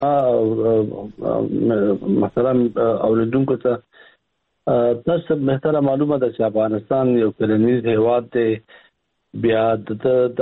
محترم اوریدونکو ته تاسو به معلومه ده چې افغانستان یو کرنیز هیواد دی، بیا د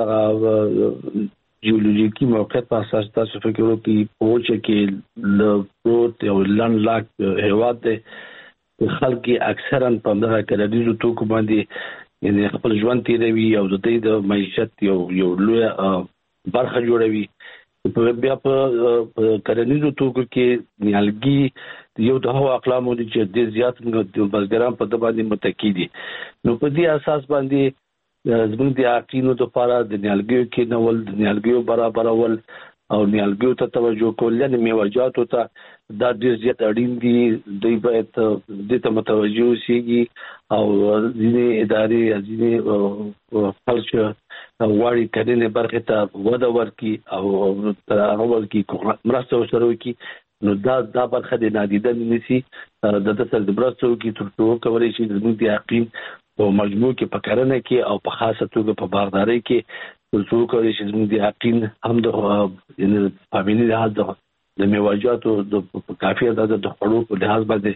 جیولوژیکي موقعیت په اساس تاسو فکر وکړئ پوهه کې له پروت یو لنډ لاک هیواد دی. خلک اکثرا په دغه کرنیزو توکو باندې یعنی خپل ژوند تیروي او د دې د معیشت یو لوی برخه جوړوي. بیا په کرنیزو توکو کې نیالګي یو د هوا اقلامو دي چې د زیات بزګران په د باندې متکی دي. نو په دې اساس باندې زموږ د اقینو د لپاره د نیالګیو کې نول د نیالګیو برابرول او نیالګیو ته توجه کول یعنی میوه‌جاتو ته دا ډېر زیات اړین دي. دوی باید دې ته متوجه اوسېږي او ځینې ادارې ځینې خلک غواړي کرنې برخې ته وده ورکړي او هغه ورکړي مرسته ورسره وکړي. نو دا برخه د نادیده نیسي د سره د مرسته وکړي تر څو وکولی شي زموږ د اقلیم په مجموع کې په کرنه کې او په خاصه توګه په باغدارۍ کې تر څو وکولی شي زموږ د اقلیم هم د فامیني لحاظ د میوه‌جاتو د کافي اندازه د خوړو په لحاظ باندې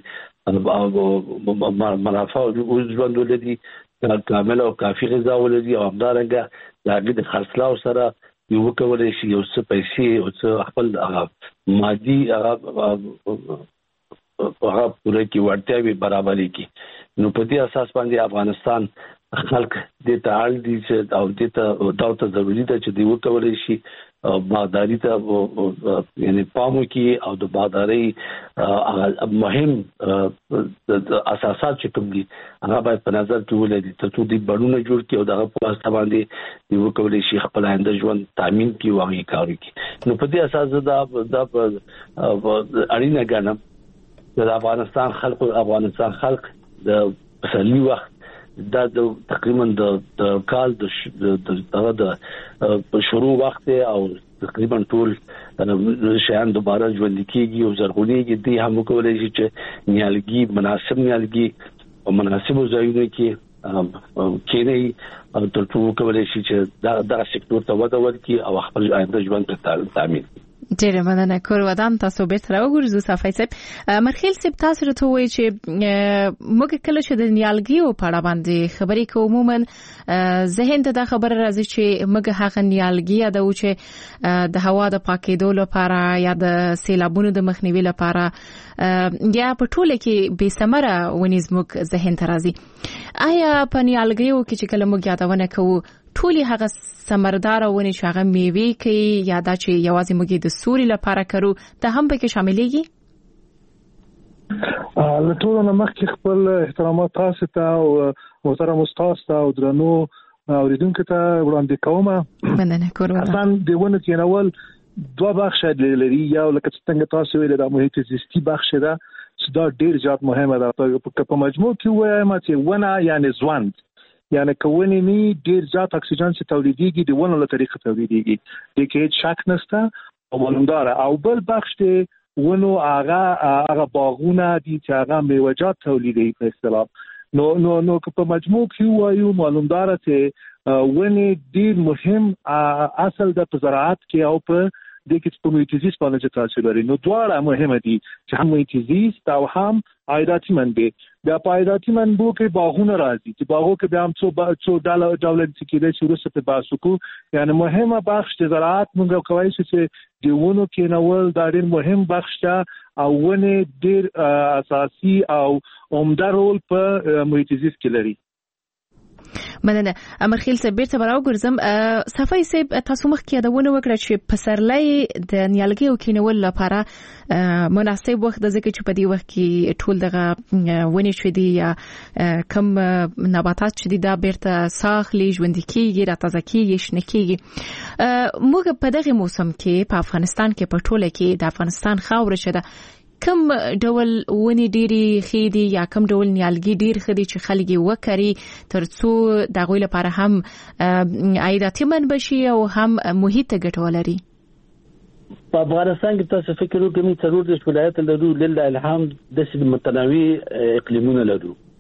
منافع او ژوند ولري، کامل او کافي غذا ولري او همدارنګه د هغې د خرڅلاو سره یو وکولی شي یو څه پیسې او څه خپل مادي هغه پوره کې وړتیاوې برابرې کړي. نو په دې اساس باندې افغانستان خلک دې ته اړ دي چې او دې ته ضروري ده چې دوی وکولی شي باغداري ته یعنی پام وکړي او د باغدارۍ مهم اساسات چې کوم دي هغه باید په نظر کې ولري تر څو دوی بڼونه جوړ کړي او دغه په واسطه باندې دوی وکولی شي خپل آینده ژوند تامین کړي او هغې کار وکړي. نو په دې اساس دا اړینه ګڼم چې د افغانستان خلق د پسرلي وخت دا تقریبا د کال د شروع وخت او تقریبا ټول شیان دوباره ژوند کیږي او زرغونیږي. دې هم وکولای شي چې نیالګي مناسب نیالګي او مناسبو ځایونو کې کېني او تر څو وکولای شي چې دا سکتور ته وده ورکړي او خپل آینده ژوند ته تامین کړي. ډیره مننه. کور ودان تاسو به تر وګورئ صفای صاحب. مرخیل صاحب تاسو ته وایي چې موږ کله چې د نیالګیو په اړه باندې خبرې کوو عموما ذهن ته دا خبره راځي چې موږ هغه نیالګي یادو چې د هوا د پاکېدو لپاره یا د سیلابونو د مخنیوي لپاره یا په ټوله کې بې ثمره ونې زموږ ذهن ته راځي. آیا په نیالګیو کې چې کله موږ یادونه کوو ټولې هغه ثمردار ونې چې هغه میوې کوي یا دا چې یوازې موږ د سوري لپاره کرو ته هم پکې شاملېږي؟ له ټولو نه مخکې خپل احترامات تاسو ته او محترم استاد ته او درنو اوریدونکو ته وړاندې کوم. مننه. کور ودان اصلا د ونه کېنول دوه بخشه لري، یو لکه څنګه تاسو ویل د محیط زیستی بخش ده چې دا ډیر زیات مهمه ده. په مجموع کې وایم چې ونه یعنی ژوند یعنی کوونی نی ډیر زیات اکسیجن چې تولیدېږي د ونو له طریقې تولیدېږي، د کې هیڅ شک نشته او معلومدار. او بل بخش دی ونو هغه باغونه دي چې هغه میوه‌جات تولیدوي په اصطلاح. نو په مجموع کې وایو معلومدار چې ونې ډیر مهم اصل د زراعت کې او په د کې په محیط زیست باندې تاثیر لري. نو دواړه مهمه دي چې هم محیط زیست او هم عایداتي منبع. بیا په عایداتي منبع کې باغونه راځي چې باغو کې بیا هم څو ډول کېدای شي وروسته په بحث وکړو. یعنی مهمه بخش د زراعت موږ کولی شو چې د ونو کېنول دا ډېر مهم بخش ده او ونې ډېر اساسي او عمده رول په محیط زیست کې لري. مننه. امرخیل صاحب بیرته براو ګرځم. صفای صاحب تاسو مخکې یادونه وکړه چې پسرلی د نیالګیو کېنول لپاره مناسب وخت د ځکه چې په دې وخت کې ټول دغه ونې چې دي یا کم نباتات چې دي دا بیرته ساخلي ژوند کېږي را تازه کېږي شنه کېږي. موږ په دغه موسم کې په افغانستان کې په ټوله کې د افغانستان خاوره چې ده کم ډول ونې ډېری خېدي یا کم ډول نیالګي ډېر خېدي چې خلک یې وکري ترڅو د هغوی لپاره هم عایداتي منبع شي او هم محیط ته ګټه ولري؟ په افغانستان کې تاسو فکر وکړئ 40 ولایت لرو، لله الحمد داسې متنوع اقلیمونه لرو.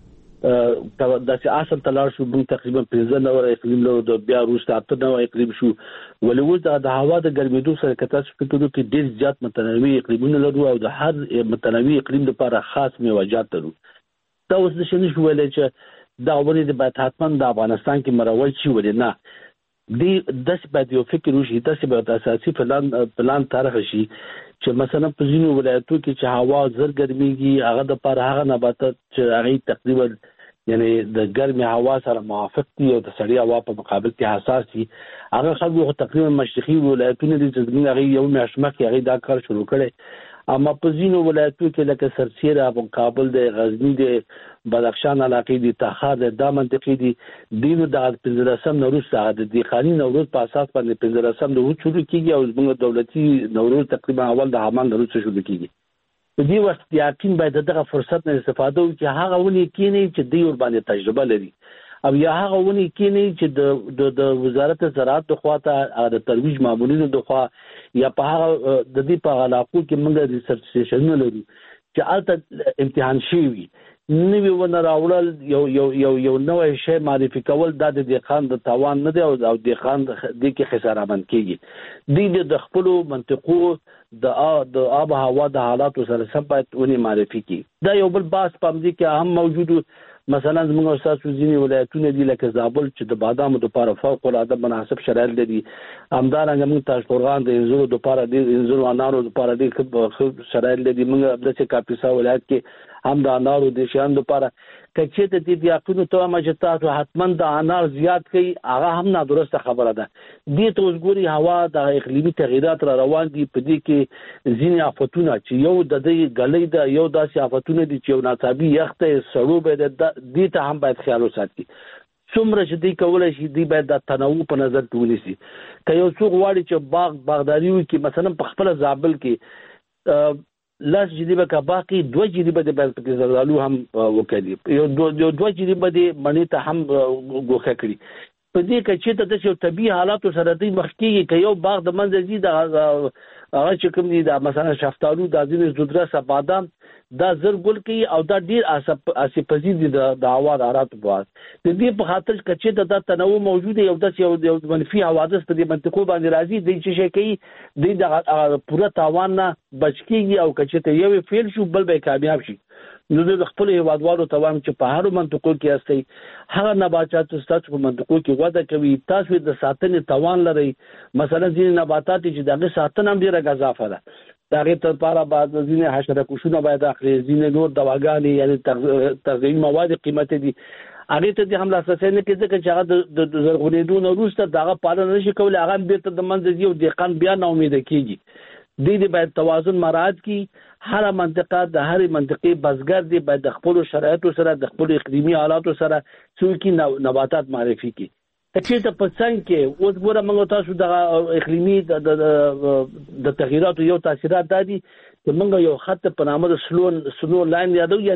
داسې اصل تلار شو موږ تقریبا 15 نور اقلیم له د بیا روسته 8 نور اقلیم شو ولوز د هوا د ګرمېدو سره کتاس فکرو کې ډېر زیات متنوع اقلیمونه لرو او د هر متنوع اقلیم لپاره خاص میوجات لرو دا اوس د شنو شو ویل چې دا ورې د باید حتما د افغانستان کې مروج شي ولې نه دی داسې باید یو فکر وشي داسې باید اساسي پلان طرح شي چې مثلا په ځینو ولایتو کې چې هوا زر ګرميږي هغه د پر هغه نباتات چې هغه تقریبا یعنی د ګرمي هوا سره موافق دي او د سړی هوا په مقابل کې حساس دي هغه خلکو تقریبا مشرقي ولایتونه دي چې موږ هغه یو میاشمه کې هغه دا کار شروع کړي اما په ځینو ولایتو کې لکه سرسیره او کابل د غزنی د بدخشان علاقې دي تخار د منطقې دي دینو د 15 نوروز سره د خاني نوروز په اساس باندې 15 نوروز شروع کیږي او موږ دولتي نوروز تقریبا اول د حمان نوروز شروع کیږي په دې وخت یقین باید دغه فرصت نه استفاده وکړي چې هغه ونی کینی چې دی ور باندې تجربه لري او یا هغه ونی کینی چې د وزارت زراعت د خواته د ترویج مامورینو د خوا یا په هغه د دې په علاقو کې موږ ریسرچ سټیشن لرو چې البته امتحان شوی نوی ونه راوړل یو نوې شی معرفي کول د دهقان د توان نه دی او دهقان د کې خساره من کیږي د خپل منطقو د آب هوا د حالاتو سره سم باید ونی معرفي کی دا یو بل باس پام دي کې هم موجود مثلا موږ استاد ځینې ولایتونه دي لکه زابل چې د بادامو لپاره فوق العاده مناسب شرایط لري همدارنګه موږ تاشقرغان د انځرو لپاره د انځرو انارو لپاره د شرایط لري موږ د کاپیسا ولایت کې هم د انارو د شیان لپاره کچې ته دي یقینو ته ماجتات حتما د انار زیات کوي هغه هم نادرسته خبره ده دې ته وګوري هوا د اقلیمي تغیرات را روان دي په دې کې ځینې آفتونه چې یو د دې غلې د یو داسې آفتونه دي چې ناڅاپي یخته سړو به د دې ته هم باید خیال وساتي څومره چې دی کولای شي دی باید د تنوع په نظر کې ونیسي که یو څوک غواړي چې باغداري وکړي مثلا په خپل زابل کې لاس جریبه کا باقي 2 جریبه د بل پکې زردالو هم وکړي یو 2 جریبه د منی ته هم غوخه کړی په دې کې چې د یو طبي حالاتو سره د مخکې کې یو باغ د منځ دي د هغه چې کوم دي د مثلا شفتالو د ځینې زودرا بادام دا زر ګل کوي او دا ډیر اسپزي دي د هوا د حالات په واسطه د دې په خاطر چې د تنوع موجود یو د منفي حوادث په دې منطقو باندې راځي د چې شي کوي د پوره تاوان نه بچ کیږي او کچته یو فیل شو بل به کامیاب شي نو د خپل هیوادوالو توام چې په هر منطقو کې استي هغه نباتات ستاسو په منطقو کې وده کوي تاسو د ساتنې توان لري مثلا ځینې نباتات چې دغه ساتنه هم ډیره غزافه ده دغه تر پاره بعد ځینې حشره کشونه باید اخلي ځینې نور دواګانې یعنی تغذیوي مواد قیمتي دي هغه ته د حمله اساسي نه کې ځکه چې هغه د زرغونېدو نه وروسته دغه پالنه نشي کولای هغه بیرته د منځ دی او دهقان بیا نه امید کیږي د دې باید توازن مراعات کی هر منطقه د هر منطقې بزګر دی باید د خپل شرایطو سره د خپل اقلیمي حالاتو سره څوکي نباتات معرفي کی چې ته په څنګه کې اوس ګوره موږ تاسو د اقلیمي د تغیراتو یو تاثیرات دي چې موږ یو خط په نامه د سلو لاین یادو یا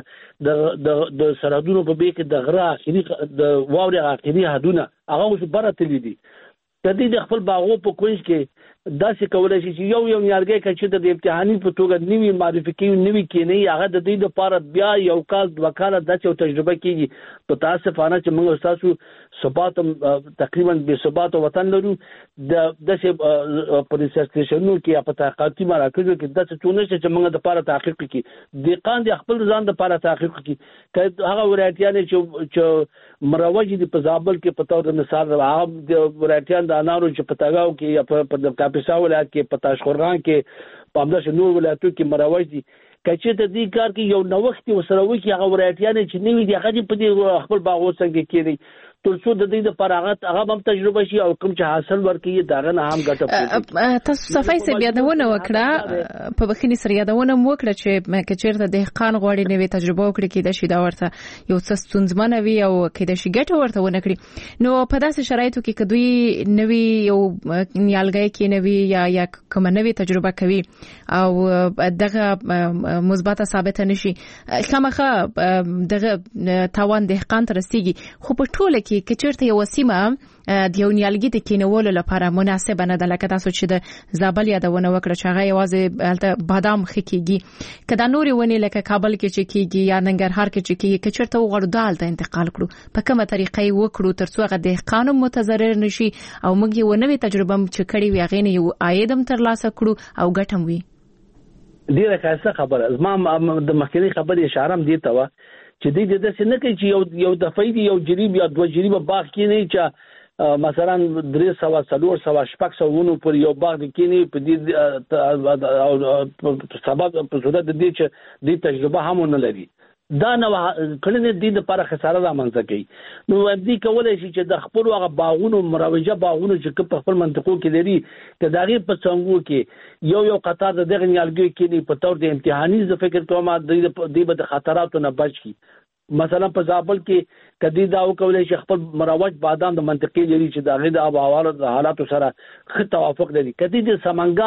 د سرحدونو په بیخ کې د غره اخري د واوري اخري حدونه هغه اوس بره تللی دي د دې خپل باغو په کوینج کې داسې کولای شي چې یو نیارګي کچې د امتحاني په توګه نیوی معرفي کوي نیوی کې نه هغه د دې لپاره بیا یو کال وکاله داسې تجربه کیږي په تاسفانه چې موږ تاسو ثبات تقریبا به ثبات وطن لرو د داسې په ریسرچ سټیشنونو کې په تحقیقاتي مراکزو کې داسې ټول چې موږ د لپاره تحقیق کوي د قان د خپل ځان د لپاره تحقیق کوي که هغه ولایتيان چې مروج دي په زابل کې په تور مثال هغه د ولایتيان د انارو چې په تاګاو کې یا په کاپیسا ولایت کې په تاشقرغان کې په همداسې نور ولایتونو کې مروج دي کچې ته دې کار کې یو نوښت وسره وکړي هغه ولایتيان چې نوې دي هغه په دې خپل باغ څنګه کېږي تر څو د دې لپاره هغه هم تجربه شي او کوم چې حاصل ورکړي داغه نه هم ګټه تاسو صفای سي یادونه وکړه په بخینی سره یادونه وکړه چې کچېرته دهقان غوړي نوې تجربه وکړي کې د شي دا ورته یو څه ستونزمنه وي او کې د شي ګټه ورته ونه کړي نو په داسې شرایطو کې کدوې نوې یو نیالګي کې نوې یا کوم نوې تجربه کوي او دغه مثبت ثابت نشي خامخه دغه توان دهقان ترسيږي خو په ټوله کې کې کچرته یو سیمه د یو نیالګي د کینولو لپاره مناسب نه ده، لکه تاسو چې د زابل یادونه وکړه چې هغه یوازې بادام خکېږي، کدا نورې ونې لکه کابل کې چې کېږي یا ننګرهار کې چې کېږي، کچرته وغواړو دال ته انتقال کړو، په کومه طریقه یې وکړو ترڅو هغه د قانون متضرر نشي او موږ یو نوې تجربه چې کړې وي هغه نه یو عاید ترلاسه کړو او ګټم وي. ډیره ښه خبره. زما د مخکنی خبرې اشاره هم دي ته چې د دې نه کوي چې یو د فایده یو جریب یا دوه جریب باغ کې نه چې مثلا 300 ونو پر یو باغ کې نه په دې سبب په صورت د دې چې د تجربه هم نه لري دا نو کله دې د لپاره خساره رامنځته کوي. نو دې کولای شي چې د خپل هغه باغونو مروجه باغونو چې په خپل منطقو کې لري چې داغه په څنګه کې یو قطار د دغه نیالګي کې په تور د امتحاني ز فکر کوم د د خطراتو نه بچ کی. مثلا په زابل کې کدی دا وکولای شي خپل مروج بادام د منطقې لري چې داغه د آب و هوا د حالاتو سره ښه توافق لري. کدی د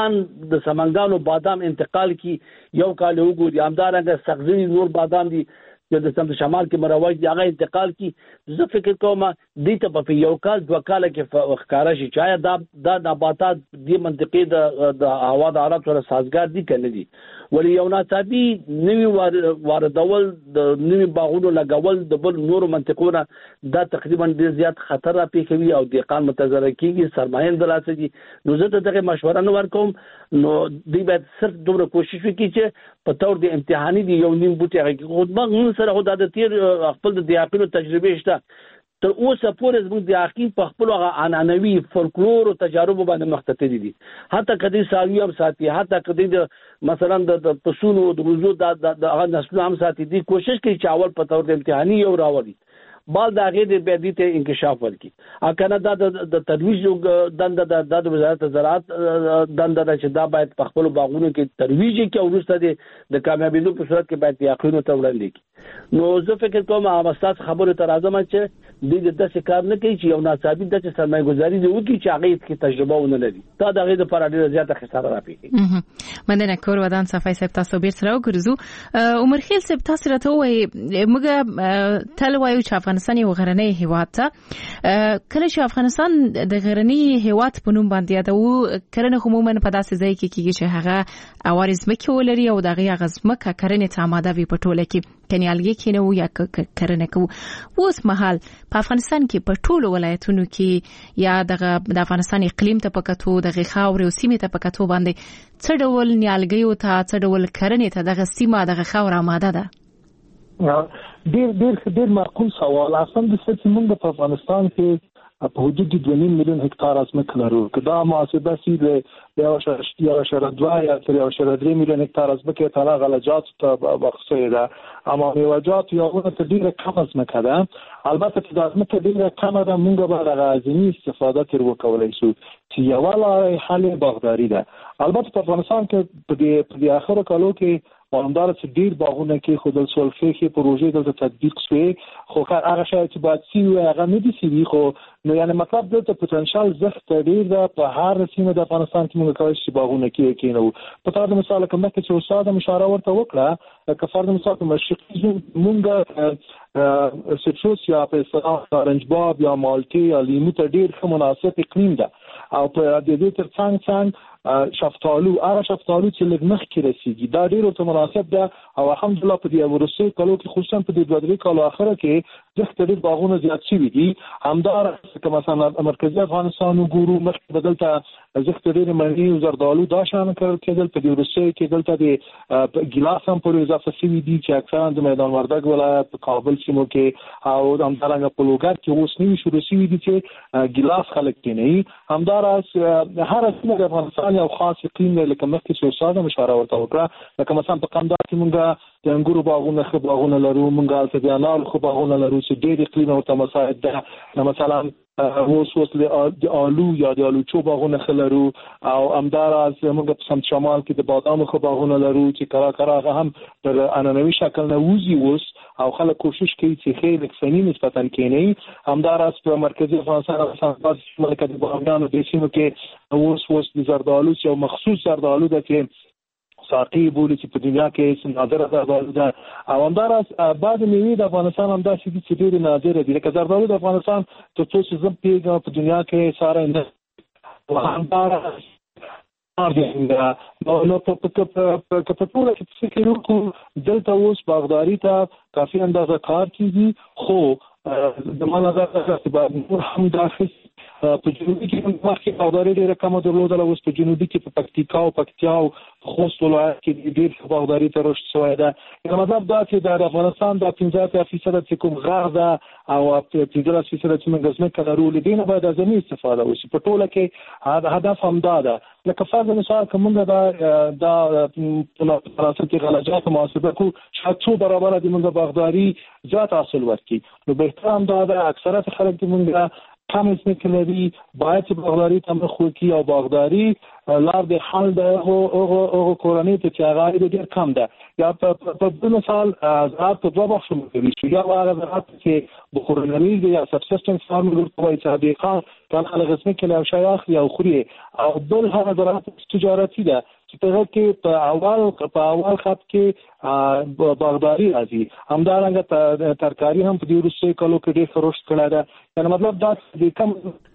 سمنګانو بادام انتقال کی یو کال وګوري همدارنګه سغزي نور بادام دي چې د سمت شمال کې مروج دی هغه انتقال کی. زه فکر کوم دې ته په یو کال دوه کال کې ښکارا شي چې دا نباتات د منطقې د هوا د حالات سره سازگار دي کنه دي. ولی یو ناڅاپي نوی واردول د نوی باغونو لګول د بل نور منطقونه دا تقریبا ډیر زیات خطر را پیښوي او دهقان متضرر کیږي، سرمایه اندلاسه دي. نو زه ته دغه مشوره نه ورکوم. نو دوی باید صرف دومره کوشش وکړي چې په تور د امتحاني دی یو نیم بوټي هغه خودمن سره خو د تیر خپل د دیاقینو تجربه شته تر اوسه پورې زموږ د عقیق په خپل هغه عنعنوي فولکلور او تجارب باندې مختتدي دي. حتی کدي ساوی هم ساتي، حتی کدي د مثلا د پسونو د روزو د هغه نسل هم ساتي دي. کوشش کوي چې اول په تور د امتحاني یو راوړي بال داغه د بدی ته انکشاف ورکړي. اکنه دا د ترویج دنده د وزارت زراعت دنده چې دا باید په خپل باغونو کې ترویج کې او وروسته د کامیابیدو په صورت کې باید یقینو ته وړاندې کړي. نو زه فکر کوم هغه استاد خبره تر اعظم چې د دې کار نه کوي چې یو ناڅاپي د سرمایه گذاري دی وکړي چې هغه کې تجربه ونه لري. دا دغه د پر ډیره زیاته خساره راپیږي. مننه کور ودان صفای سپ تاسو بیرته راوګرځو. عمر خیل سپ تاسو راته وایي موږ تل وایو چې افغانستان یو غرنی هیواد ته، کله چې افغانستان د غرنی هیواد په نوم باندې یادو کرنه عموما په داسې ځای کې کیږي چې هغه اوارز مکه ولري او دغه غزمکه کرنه ته آماده وي په ټوله کې کنيالګي کینو یا کرنه کو. اوس مهال په افغانستان کې په ټولو ولایتونو کې یا د افغانستان اقلیم ته پکاتو دغه خاور او سیمه ته پکاتو باندې څه ډول نیالګي او څه ډول کرنه ته دغه سیمه دغه خاور آماده ده؟ ډیر معقول سوال. اصلا د څه موږ په افغانستان کې په حدود 2.5 میلیون هکتار ځمکه لرو. کدا محاسبه سي د 1.2 یا 3 میلیون هکتار ځمکه ته غلجات ته بخښه ده، اما میوجات یو څه ډیره کم ځمکه ده. البته چې د ځمکه ډیره کم ده موږ به د غازنی استفاده تر وکولای شو چې یو لاره حل باغداري ده. البته په افغانستان کې په دې اخر کالو کې مالدار چې ډیر باغونه کې خودل سولفي کې پروژې د تطبیق شوي، خو هغه شای چې باید سی وي هغه نه دي سی خو نو یعنی مطلب د پوتنشل زخت ډیر ده په هر سیمه د افغانستان کې موږ کولی شو باغونه کې کینو. په تاسو مثال کوم چې استاد مشاره ورته وکړه که فرض مثال مشرقي موږ سټروس یا په اصطلاح اورنج باغ یا مالټي یا لیمو ته ډیر ښه مناسب اقلیم ده او په دې تر څنګ شفتالو چې لږ مخکې رسیږي دا ډیر ته مناسب ده. او الحمدلله په دې ورسې کالو کې خصوصا په دې 2-3 کالو اخره کې زخت ډیر باغونه زیات شوي دي. همدار که مثلا مرکزی افغانستان وګورو مخکې بدلته زخت ډیر مڼې او زردالو دا شان کېدل. په دې ورسې کې دلته د ګلاس هم پر اضافه شوي دي چې اکثرا د میدان وردګ ولایت په کابل سیمو کې او همدارنګه په لوګر کې اوس نوي شروع شوي دي چې ګلاس خلک کېني. همدار هر سیمه د افغانستان یو خاص اقلیم لکه مخکې چې استاد مشاره ورته وکړه. لکه مثلا په قندهار کې موږ د انګورو باغونه ښه باغونه لرو، موږ د انار ښه باغونه لرو چې ډېر اقلیم ورته مساعد ده. مثلا اوس د آلو یا د آلوچو باغونه ښه لرو او همداراز موږ په سمت شمال کې د بادامو ښه باغونه لرو چې کله هغه هم پر عنعنوي شکل نه وځي اوس او خلک کوشش کوي چې خیلی فني نسبتا کینی. همداراز په مرکزی افغانستان د باغیانو د سیمو کې اوس د زردالو یو مخصوص زردالو ده چې ساقي بولی چې په دنیا کې نادره زردالو ده او همداراز بعض میوې د افغانستان هم داسې دي چې ډېرې نادره دي لکه زردالو د افغانستان تر څو چې زه پیږم په دنیا کې ساره نه همداراز نو په ټوله کې فکر وکړو دلته اوس باغداري ته کافي اندازه کار کیږي خو د ما نظر چې نور هم داخل په جنوبي کې مخکې باغداري ډېره کمه درلودله اوس په جنوبي کې په پکتیکا او پکتیا او خوست ولایت کې ډېر باغداري ته رشد شوی ده یعنې مطلب دا چې د افغانستان دا 15% چې کوم غر ده او 15% چې موږ ځمکه لرو له دې نه باید اعظمي استفاده وشي په ټوله کې هدف همدا ده لکه فرض مثال که موږ دا پلاسټیک غلجات محاسبه کوو شاید څو برابره د موږ باغداري زیات حاصل ورکړي نو بهتر همدا ده اکثریت خلک د موږ کم ځمکې لري باید چې باغداري ته مخ وکړي او باغداري لار د حل د هغو کورنۍ ته چې هغه عاید ډېر کم ده یا په بل مثال زراعت په دوه برخو ویشل شو یا هغه زراعت چې بخورنلیز یا سبسیسټنس فارمینګ ورته وایي چې دهقان کله هغه ځمکې له یو شی اخلي او خوري او بل هغه زراعت تجارتي ده چې په هغه کې په اول خط کې باغداري راځي همدارنګه ترکاري هم په دې وروستیو کلو کې ډېر رشد کړی ده یعنې مطلب دا د کم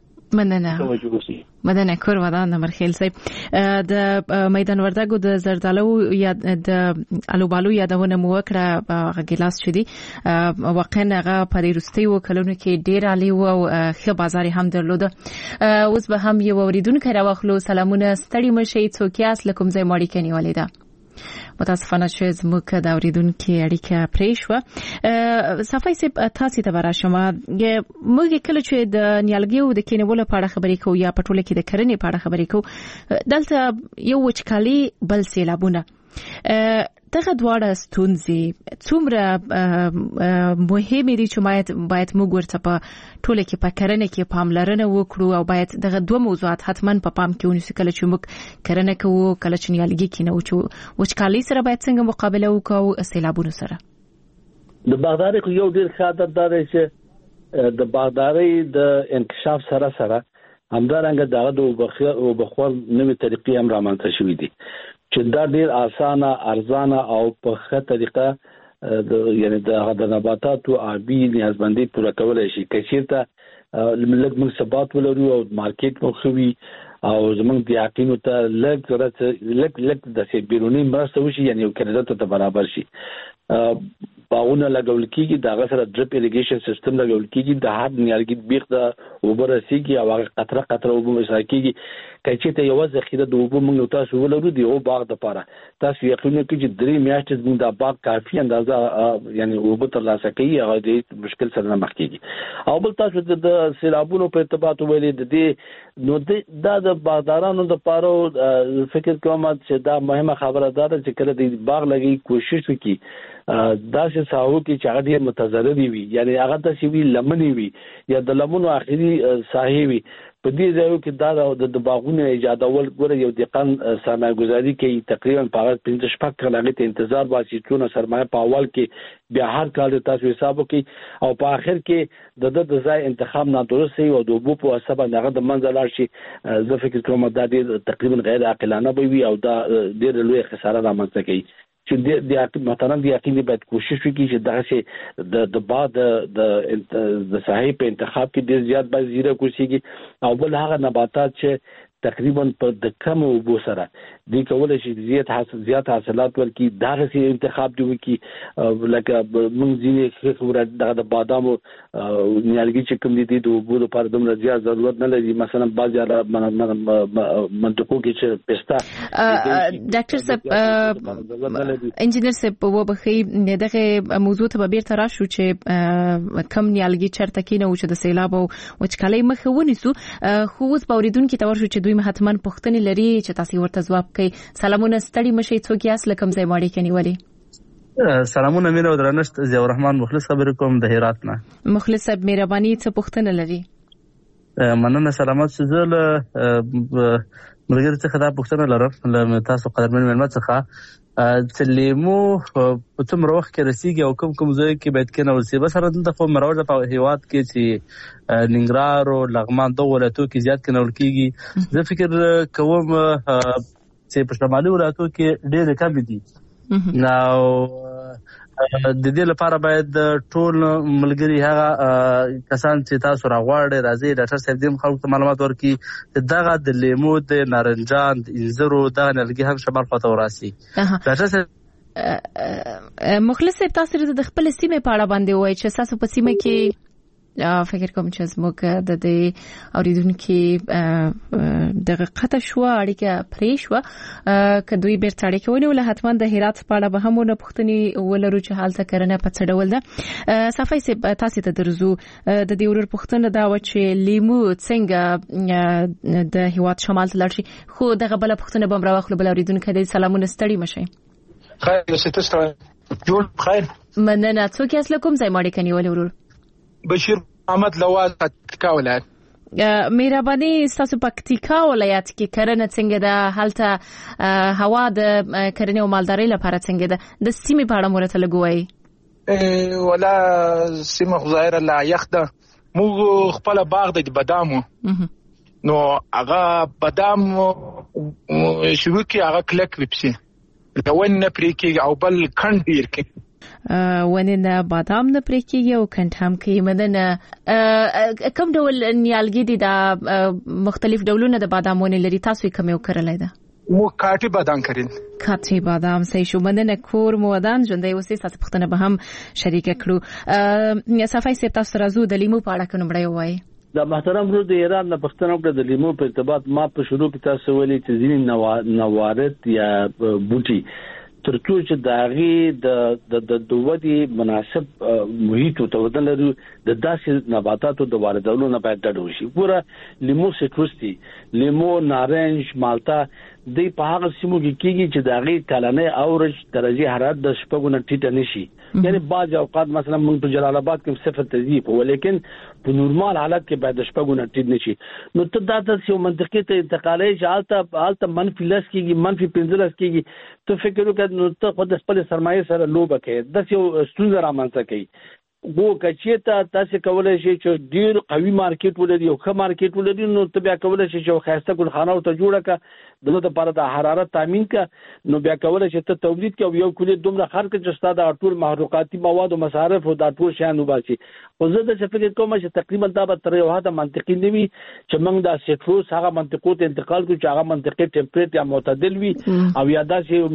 مننه کور ودان مرخیل صاحب د میدان وردګو د زردالو یا د الوبالو یادونه مو وکړه هغه ګلاس شدي واقعا هغه په روستیو کلونو کې ډیر عالی او ښه بازار هم درلود اوس به هم یو اوریدونکو راوخلو سلامونه ستړي مشي څوکیاس لکم زې ماړی کني ولیدا متاسفانه چې زموږ د اوریدونکو اړیکه پرې شو صفای سپ تاسو ته برا شما موږ کله چې د نیالګیو د کینولو په اړه خبرې کوو یا په ټوله کې د کرنې په اړه خبرې کوو دلته یو وچکالي بل سیلابونه دغه دواړه ستونزې څومره مهمې دي چې باید موږ ورته په ټوله کې په کرنه کې پاملرنه وکړو او باید دغه دوه موضوعات حتما په پام کې ونیسو کله چې موږ کرنه کوو کله چې نیالګي کینو چې وچکالي سره باید څنګه مقابله وکړو سیلابونو سره د باغداري یو ډیر ښه عادت دا دی چې د باغداري د انکشاف سره همدارنګه دغه د وبخور نوې طریقې هم رامنځته شوې دي چې دا ډیر اسانه ارزانه او په ښه طریقه یعنی د نباتاتو آبی نیازمندي پوره کولای شي کچیرته لږ موږ ثبات ولرو او مارکیټ مو خوي او زمونږ د یقینو ته لږ د بیرونی مرسته وشي یعنی یو کړه ته برابر شي باغونه لګول کیږي دا سره ډریپ اریګیشن سیستم لګول کیږي د هر نیالګي بیخ د اوبر رسیږي او هغه قطره اوبه مسای کیږي کچې ته یو ذخیره د اوبو موږ تاسو ولرو دی او باغ د پاره تاسو یقین کوئ چې 3 میاشتې موږ د باغ کافي اندازه یعنی اوبه تر لاسه کوي هغه د مشکل سره مخ کیږي او بل تاسو د سیلابونو په ارتباط ویلې د دې نو د باغدارانو د پاره فکر کوم چې دا مهمه خبره ده چې کله د باغ لګي کوشش وکړي دا چې ساحو کې چې هغه ډېر متضرر وي یعنی هغه د سی وی لمنې وي یا د لمنو اخري ساحې وي په دې ځایو کې دا د باغونو ایجادول ګوره یو دقن سرمایه گذاري کوي تقریبا په 15 کلنه ته انتظار باسي چې سرمایه په اول کې بیا هر کال تاسو حساب وکړي او په اخر کې د ځای انتخاب نادرست وي او د وبو په سبب هغه د منځلار شي زه فکر کوم دا تقریبا غیر عاقلانه وي او دا ډېر لوی خساره رامنځته کوي چې د مثلا د یقین باید کوشش وکړي چې دغه د بعد د صحیح په انتخاب کې ډیر زیات باید زیره کوشيږي او بل هغه نباتات چې تقریبا په د کم اوبو سره د کولای شي زیات حاصلات ورکړي دغه سي انتخاب دی وکي لکه موږ ځینې خبره د بادامو نیالګي چې کوم دي د اوبو لپاره دومره زیات ضرورت نه لري مثلا بعض منطقو کې چې پستا ډاکټر صاحب انجینر صاحب وبخي دغه موضوع ته بیرته راشو چې کم نیالګي چرته کینه او چې د سیلاب او وچکالۍ مخه ونیسو خو اوس باوریدونکو ته ورشو چې دوی حتماً پوښتنې لري چې تاسو ورته ځواب کړئ سلامونه ستړي مشي څوک یاس لکم ځای ماړی کني ولی سلامونه مینه او درنښت ضیاء الرحمن مخلص خبرې کوم د هرات نه مخلص صاحب مهرباني څه پوښتنه لري مننه سلامات زه له ملګری څخه دا پوښتنه لرم له تاسو قدرمن مېلمه څخه چې لیمو په څومره وخت کې رسیږي او کوم ځای کې باید کېنول شي بس راځي خو مروج په هیواد کې چې ننګرهار او لغمان دوه ولایتونو کې زیات کېنول کېږي زه فکر کوم چې په شمالي ولایتو کې ډېر کم دي. نو د دې لپاره باید ټول ملګری هغه کسان چې تاسو راغواړئ راځي ډاکټر صاحب دې خلکو ته معلومات ورکړي چې دغه د لیمو د نارنجان د انځرو دغه نیالګي هم شمال خواته وراسي. ډاکټر صاحب مخلص صاحب تاسو د خپل سیمې په اړه باندې وایي چې تاسو په سیمه کې فکر کوم چې زموږ د دې اوریدونکو دغه قطع شو اړیکه پرې شو که دوی بیرته اړیکه ونیول حتما د هرات په اړه به هم ونه پوښتنې ولرو چې حالت کرنه په څه ډول ده. صفای صاحب تاسو ته درځو د دې ورور پوښتنه دا و چې لیمو څنګه د هیواد شمال ته لاړ شي خو دغه بل پوښتنه به راوخلو بل اوریدونکو د سلامونه ستړي مشي. خیر ستاسو جوړ خیر مننه. څوک یاست کوم ځای ماړی کني ولور؟ بشیر محمد لوال پکتیکا ولایت. مهرباني تاسو پکتیکا ولایت کې کرنه څنګه ده؟ هلته هوا د کرنې او مالدارۍ لپاره څنګه ده؟ د سیمې په اړه مرته لګوي. ولا سیمه ظاهر لا یخ ده. موږ خپل باغ د بادامو نو هغه بادام شروع کې هغه کلک وپسي لون نه پرې کې او بل کند ډیر کې وننه بادام نه پرې کېږي او کند هم کې. مدنه کوم ډول نیالګي دي دا مختلف ډولونه د بادامونه لري تاسو کوم یو کړلای ده؟ مو کاټي بادام کړین. کاټي بادام صحیح شو. مدنه کور مو ودان ژوندۍ اوسې تاسو پښتنه به هم شریک کړو. صفای سي تاسو راځو د لیمو په اړه کوم بړی وایي؟ د محترم ورو د ایران نه پښتنه په د لیمو په ارتباط ما په شروع کې تاسو ویلي چې ځینې نوارد یا بوټي ترڅو چې داغي د ودی مناسب محیط ته ودلري د داسې نباتاتو د واردولو نه باید ډډ وشي. ګوره لیمو سیټروس دي، لیمو، نارنج، مالټا د په هغه سیمو کې کېږي چې داغي کلنې اورج درجه حرارت د شپږو نه ټیټه نشي. یعنی بعض اوقات مثلا موږ په جلال آباد کې صفر تهذیب ولیکن په نورمال حالت کې باید د شپږو نه ټیټ نشي. نو ته دا تاسو منطقي ته انتقالي چې حالت منفي لس کېږي، منفي 15 کېږي. ته فکر وکړه نو ته خود خپل سرمایه سره لوبه کوي د یو ستونزه رامنځته کوي. وو کچېته تاسو کولای شئ چې ډیر قوي مارکیټ ولري او ښه مارکیټ ولري نو ته بیا کولای شئ چې خاصه ګلخانه ته جوړه کا دغه لپاره د حرارت تامین کا نو بیا کولای شئ ته تولید کې یو کلی دومره خرڅ چې ستاسو د ټول محروقاتي مواد او مصارف او د ټول شیان وباسي. خو زه د فکر کوم چې تقریبا دا به تر یو حد منطقي نیوي چې موږ د سیټروس هغه منطقو ته انتقال کوو چې هغه منطقي ټمپریچر یا معتدل وي او یا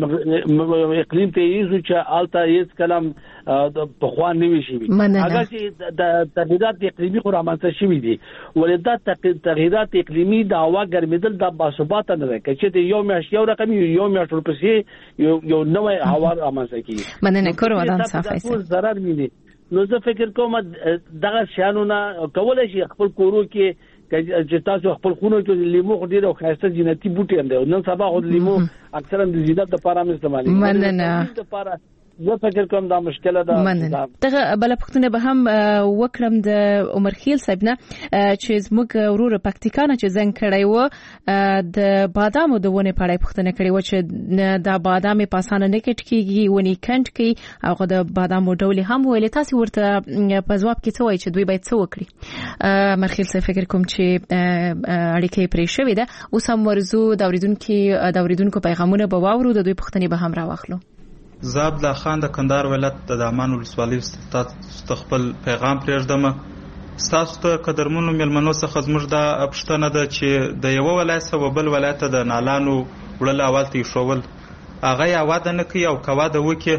داسې اقلیم ته یې چې آلته یې کلام په خوان نیوي شي. هغه چې د تغیرات اقلیمي خو رامنځته شوي دي ولې دا تغیرات اقلیمي د هوا ګرمېدل د باثباته نه ده چې د یو میاشت یو رقم یو میاشت ورپسې یو نوې هوا رامنځته کیږي. مننه کور ودان صافي ضرر مینه. نو زه فکر کوم دغه شانونه کولای شي خپل کورو کې چې تاسو خپل خونو کې لیمو خو ډیر خاصه جنتی بوټي هم دي. نن سبا خو لیمو اکثرا د زینت لپاره هم استعمالي. مننه. زه فکر کوم دا مشکله ده. دغه بل پښتنه به هم وکړم د عمر خیل صاحب نه چې زموږ ورور پکتیکانه چې زنګ کړی و د بادامو د ونه پړای پښتنه کړی و چې د بادامي پاسانه نه کټ کیږي ونی کند کی او د بادامو ډول هم ویل تاسو ورته په جواب کې څه وایي چې دوی باید څه وکړي؟ عمر خیل صاحب فکر کوم چې اړیکې پرې شوې ده اوس هم ورزو د اوریدونکو پیغامونه به واورو د دوی پښتنې به هم راوخلو. زاب لا خان د کندهار ولایت د دامان ولسوالۍ ست خپل پیغام پرېږدم. تاسو ته قدرمنو ملمنو څخه زموږ د پښتنه ده چې د یو ولایت او بل ولایت د نالانو وړل اول تی شوول هغه یا واده نه کوي او کواده وکي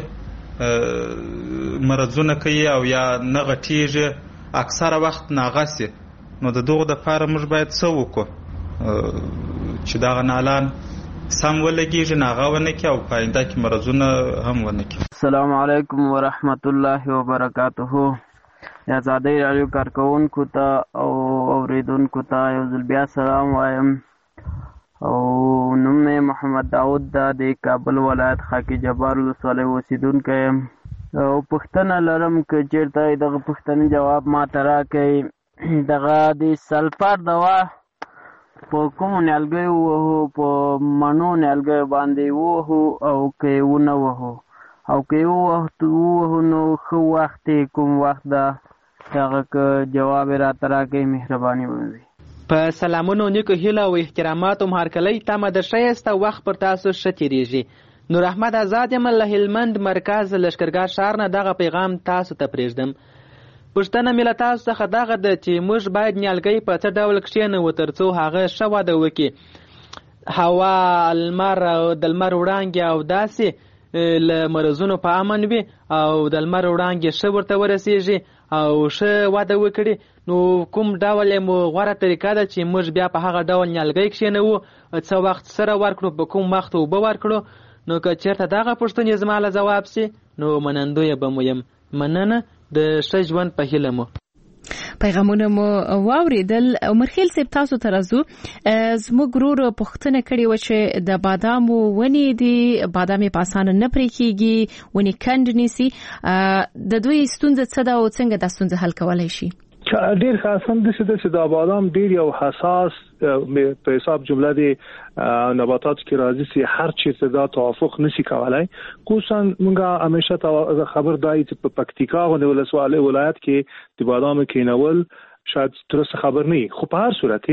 مرزونه کوي او یا نه غټیږي اکثره وخت ناغسي. نو د دغه د لپاره موږ باید څه وکړو چې دا نالان سم ولګیږي ناغاونه کې او پاینده کې مرزونه هم ونه کې. السلام علیکم ورحمت الله وبرکاته. یا زادی رادیو کارکونکو ته او اوریدونکو ته یو ځل بیا سلام وایم او نوم مې محمد داود د کابل ولایت خاکی جبار ولسوالۍ اوسیدونکی یم او پوښتنه لرم که چېرته دغه پوښتنې جواب ما ته راکړئ. دغه د سلفر دوا په کوم نیالګیو وهو په مڼو نیالګیو باندې وهو او که یې ونه وهو او که یې ووهو نو ښه وخت کوم وخت ده؟ هغه که جواب یې راته راکړئ مهرباني به وي. په سلامونو نیکو هیله او احترامات او هرکلی تمه د ښایسته وخت پر تاسو ښه تېرېږي. نور احمد آزاد یم له هلمند مرکز لښکرګاه ښار نه دغه پیغام تاسو ته پرېږدم. پوښتنه مې له تاسو څخه دغه ده چې موږ باید نیالګی په څه ډول کښېنوو تر څو هغه ښه وده وکړي. هوا، لمر او د لمر وړانګې او داسې له مرضونو په امن وي او د لمر وړانګې ښه ورته ورسېږي او ښه وده وکړي. نو کوم ډول مو غوره طریقه ده چې موږ بیا په هغه ډول نیالګی کښېنوو، څه وخت سره ورکړو، په کوم وخت اوبه ورکړو. نو که چېرته دغه پوښتنې زما له جواب سي نو منندویه به مو یم. مننه، د ښه ژوند په هیله مو. پیغامونه مو واوریدل. عمرخیل صاحب تاسو ته راځو. زموږ ورور پوښتنه کړې وه چې د بادامو ونې دي، بادام یې په اسانه نه پرې کېږي، ونې کند نیسي. د دوی ستونزه څه ده او څنګه دا ستونزه حل کولی شي؟ ډیر خاصم د څه د بادام ډیر یو حساس په حساب جمله دی نباتات کې راځي چې هر چیرته دا توافق نشي کولای. خصوصا موږ همیشه خبر دای چې په پکتیکا غو ولایت کې د بادام کینول شاید درست خبر نه، خو په هر صورت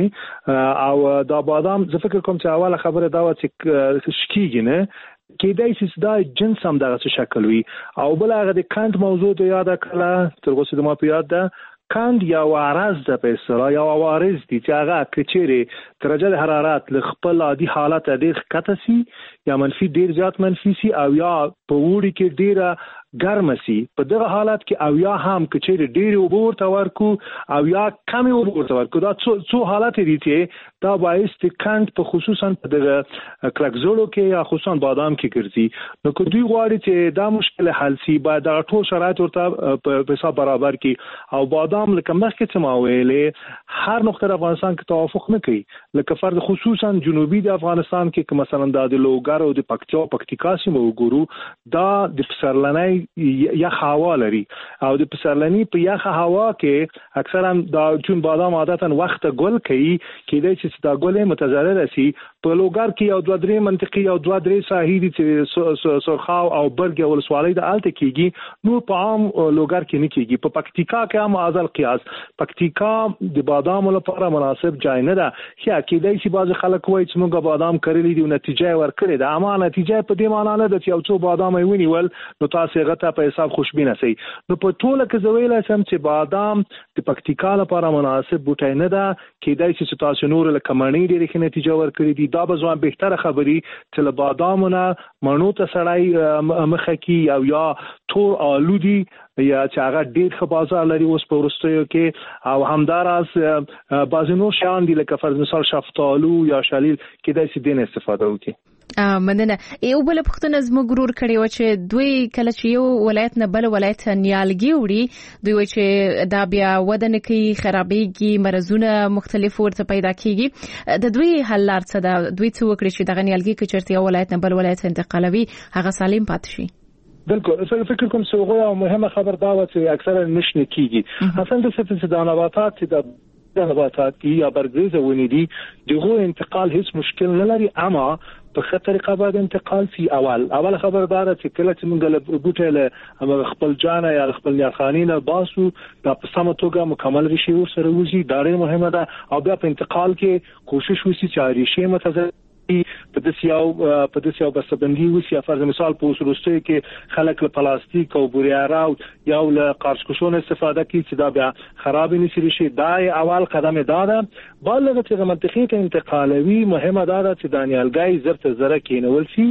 او دا بادام زه فکر کوم چې اوله خبره دا و چې شکیږي نه کېدای چې دا جنس هم دغه شکل وي. او بل هغه د کانت موضوع ته یاد کړه، تر اوسه د ما په یاد ده کاند یا عارض ده په اصطلاح یا عوارض دي چې هغه کچېره درجه حرارت له خپل عادي حالت ډیر ښکته سي یا منفي ډیر زیات منفي سي او یا په وړي کې ډیره ګرم سي. په دغه حالت کې او یا هم کچېره ډیر اوبه ورته ورکو او یا کم اوبه ورته ورکو. دا څو حالت دي چې دا باعث د کاند په خصوصا په دغه کلکزولو کې یا خصوصا بادام کې ګرځي. نو که دوی غواړي چې دا مشکل حل سي باید دا ټول شرایط ورته په حساب برابر کړي. او بادام لکه مخکې څه ما ویلې هر نقطه افغانستان کې توافق نه کوي، لکه فرض خصوصا جنوبي د افغانستان کې که مثلا د لوګر او د پکتیکا سیمه وګورو، دا د پسرلنۍ یخ هوا لري او د پسرلنۍ په یخ هوا کې اکثرا دا چون بادام عادتا وخت ګل کوي کېدای چې دا ګل متضرر شي. په لوګر کې یو 2-3 منطقي او 2-3 ساحې دي چې سرخاو او برګ او ولسوالۍ د الته کېږي، نو په عام لوګر کې نه کېږي. په پکتیکا کې هم ازل قیاس پکتیکا د بادام لپاره مناسب ځای نه ده. چې کېدای شي بعض خلک وایي چې موږ بادام کرلی دي او نتیجه ورکړې ده، اما نتیجه په دې معنی نه ده چې یو څو بادام یې ونیول نو تاسو غته په حساب خوشبینه سي. نو په ټوله کې زویل سم چې بادام د پکتیکا لپاره مناسب بوټی نه ده. کېدای شي چې تاسو نور له کمنۍ ډېرې ښه نتیجه ورکړې دي. دا به ځوان بهتره خبري چې له بادامونه مڼو ته سړی مخه کی او یا تور آلودي یا چې هغه ډېر ښه بازار لري اوس په وروستیو کې، او همداراز بعضې نور شیان دي لکه فرض مثال شفتالو یا شلیل کېدای شي دین استفاده وکړي. مننه. یو بل پوښتنه زموږ ورور کړې و چې دوی کله چې یو ولایت نه بل ولایت نیالګي وړي، دوی وایي چې دا بیا وده نه کوي، خرابېږي، مرضونه مختلف ورته پیدا کېږي. د دوی حل لار څه ده؟ دوی څه وکړي چې دغه نیالګي که چېرته یو ولایت نه بل ولایت انتقالوي هغه سالم پاتې شي؟ بالکل زه فکر کوم چې هغه مهمه خبر دا و چې اکثرا نشنه کیږي. اصلا د څه چې د نباتات د نباتات یا برګریزه ونې دي دغه انتقال هیڅ مشکل نه لري، اما په ښه طریقه باید انتقال سي. اول خبردار چې کله چې موږ له بوټي له خپل جانه یا خپل نیاخانی نه باسو دا په سمه توګه مکمل ریشي سره وځي، دا ډېر مهمه ده. او بیا په انتقال کې کوشش وشي چې ریشي متضرر په دې یو بسبندي وسی فرض مثال په وروستي کې خلک له پلاستیک او بوریارا یا له قارچکشون استفاده کوي چې دا بیا خراب نشي شي. دا اول قدم ده. بالغ چې منطقي ته انتقالوي مهمه ده چې دانیالګای زرت زره کېنول شي.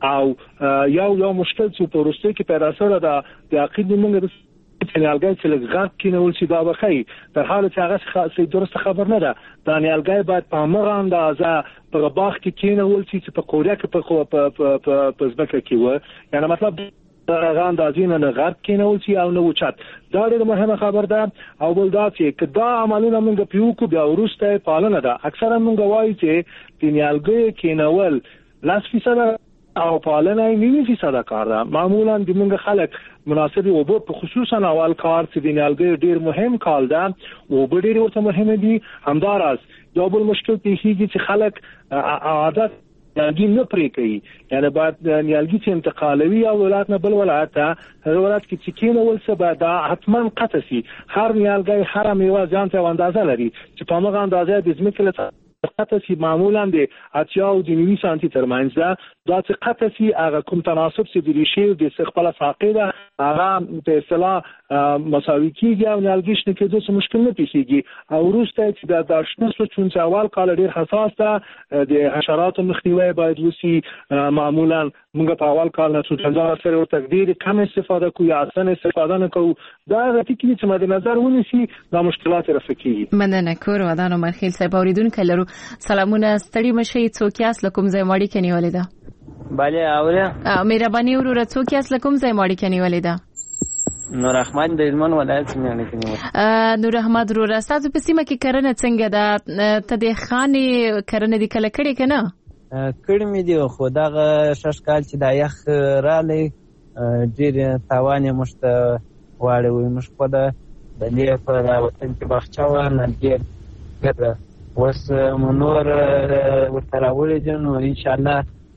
او یو مشکل چې په وروستي کې پیدا شوه د عقید موږ نیالګای چې لږ کېنول شي دا بخي در حال چې هغه درست خبر نه ده. دا نیالګای باید په هغه اندازه په باغ کې کېنول شي چې په کوریا کې په ځمکه کې و، یعنی مطلب هغه اندازې نه غرب کېنول شي او نه وچت. دا ډېره مهمه خبر ده. او بل دا چې دا عملونه موږ په یو کو بیا ورسته پالنه ده. اکثرا موږ وایي چې د نیالګای کېنول 10% او پالنه 90% کار ده. معمولا د موږ خلک مناسب اوبه په خصوصا اول کار چې د نیالګي ډیر مهم کال ده او به ډیر ورته مهم دي. همداراز یو بل مشکل پیښیږي چې خلک عادت نیالګي نه پرې کوي یعنی بعد نیالګي چې انتقالوي او ولایت نه بل ولایت ته ولایت کې چې کېنول څه به دا حتما قطع شي هر نیالګي هر میوه ځان ته اندازه لري چې په هغه اندازه د ځمکې له قطع شي معمولا د 80 او 90 سانتي ترمنځ دا چې قطع شي هغه کوم تناسب چې د ریشې د خپل فاقده هغه په اصطلاح مساوي کیږي او نیالګي شنه کېدو څه مشکل نه پیښیږي او وروسته چې د داشنه چون چې اول کال ډیر حساس ده د حشراتو مخنیوي باید وسی معمولا موږ په اول کال نه څو سره او تقدیر کم استفاده کوو یا اصلا استفاده نه کوو دا غوښتي چې مد نظر ونیسي دا مشکلات رفع کیږي. مننه کور ودانو مرخیل صاحب اوریدونکو لرو سلامونه ستړي مشي څوک یاس لکم زې ماړي کني ولیدا bale اوریا مهرباني ورور څوک یاس لکم زې ماړي کني ولیدا نور احمد د هلمند ولایت څخه کني نور احمد ورور تاسو په سیمه کې کرنه څنګه ده ته د خاني کرنه د کله کړي کنه کړي مې دی خو دا شش کال چې دا یخ رالی ډیر تاوان مشته واړوي مش په د دې په وطن کې بخچاو نه ډیر کړه وس منور ورتراولې جن ان شاء الله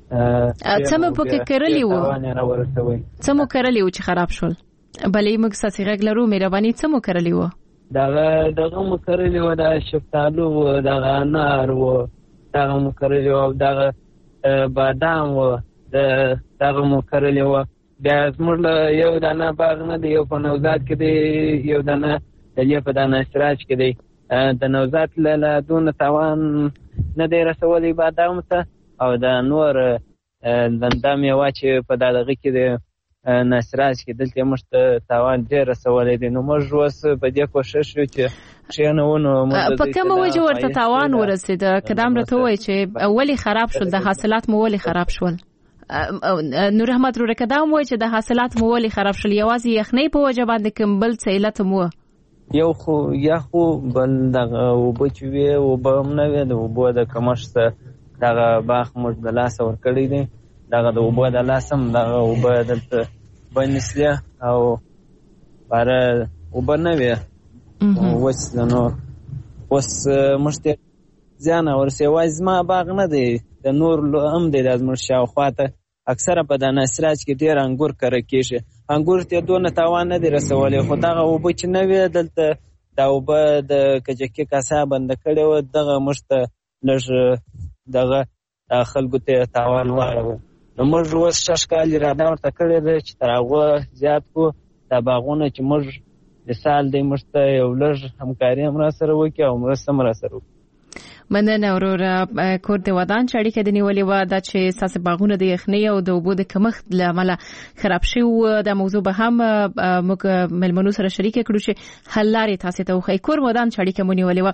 څه مو پکې کړلی وو څه مو کړلی وو چې خراب شول بلې موږ ساسي غږ لرو مهرباني څه مو کړلی وو دغه مو کړلی وو دا شفتالو دغه انار وو دغه مو کړلی وو دغه بادام وو دغه مو کړلی وو بیا زموږ یو دانه باغ نه دی یو په نوزاد کې دی یو دانه د یې په دانه سراج کې دی د نوزاد له دون توان نه دی رسولي بادام ته او د نور دندام یو چې په دغه کې دی نسراج کې دلته مشته توان ډیر رسولي دی نو موږ وس په دې کوشش وکړو چې شنهونو په کوم وجه ورته توان ورسید کدام راته وای چې اولی خراب شول د حاصلات مو ولی خراب شول نور احمد ورور کدام وای چې د حاصلات مو ولی خراب شول یوازې یخنۍ په وجه باندې کوم بل څه علت مو یو خو بل دغه وبچوي او بم نه وي د وبو د کمشت دغه باغ موږ د لاس ور کړی دی دغه د وبو د لاسم دغه وب دلته بنسله او بار وب نه وي وس نو وس مشته ځان ورسې وایز ما باغ نه دی د نور هم دی د ازمر شاوخواته اکثره په د نسراج کې ډیر انګور کړه کېږي انګور ته دونه تاوان نه دی رسولي خو دغه وب چې نه وي دلته دا وب د کجکي کاسه بند کړي و دغه مشته لږ دغه خلکو ته تاوان وایو نو موږ اوس شش کال را دا ورته کړی دی چې تر هغه زیات کو دا باغونه چې موږ د سال دی مشته یو لږ همکاري هم را سره وکړي او مرسته هم را سره وکړي مننه اورور کور د ودان چړې کې د نیولې و دا چې ساس باغونه د یخنۍ او د اوبو د کمښت لامل خراب شي او د موضوع به هم موږ ملمنو سره شریک کړو چې حل لارې تاسو ته وخی کور ودان چړې کې مونږ نیولې و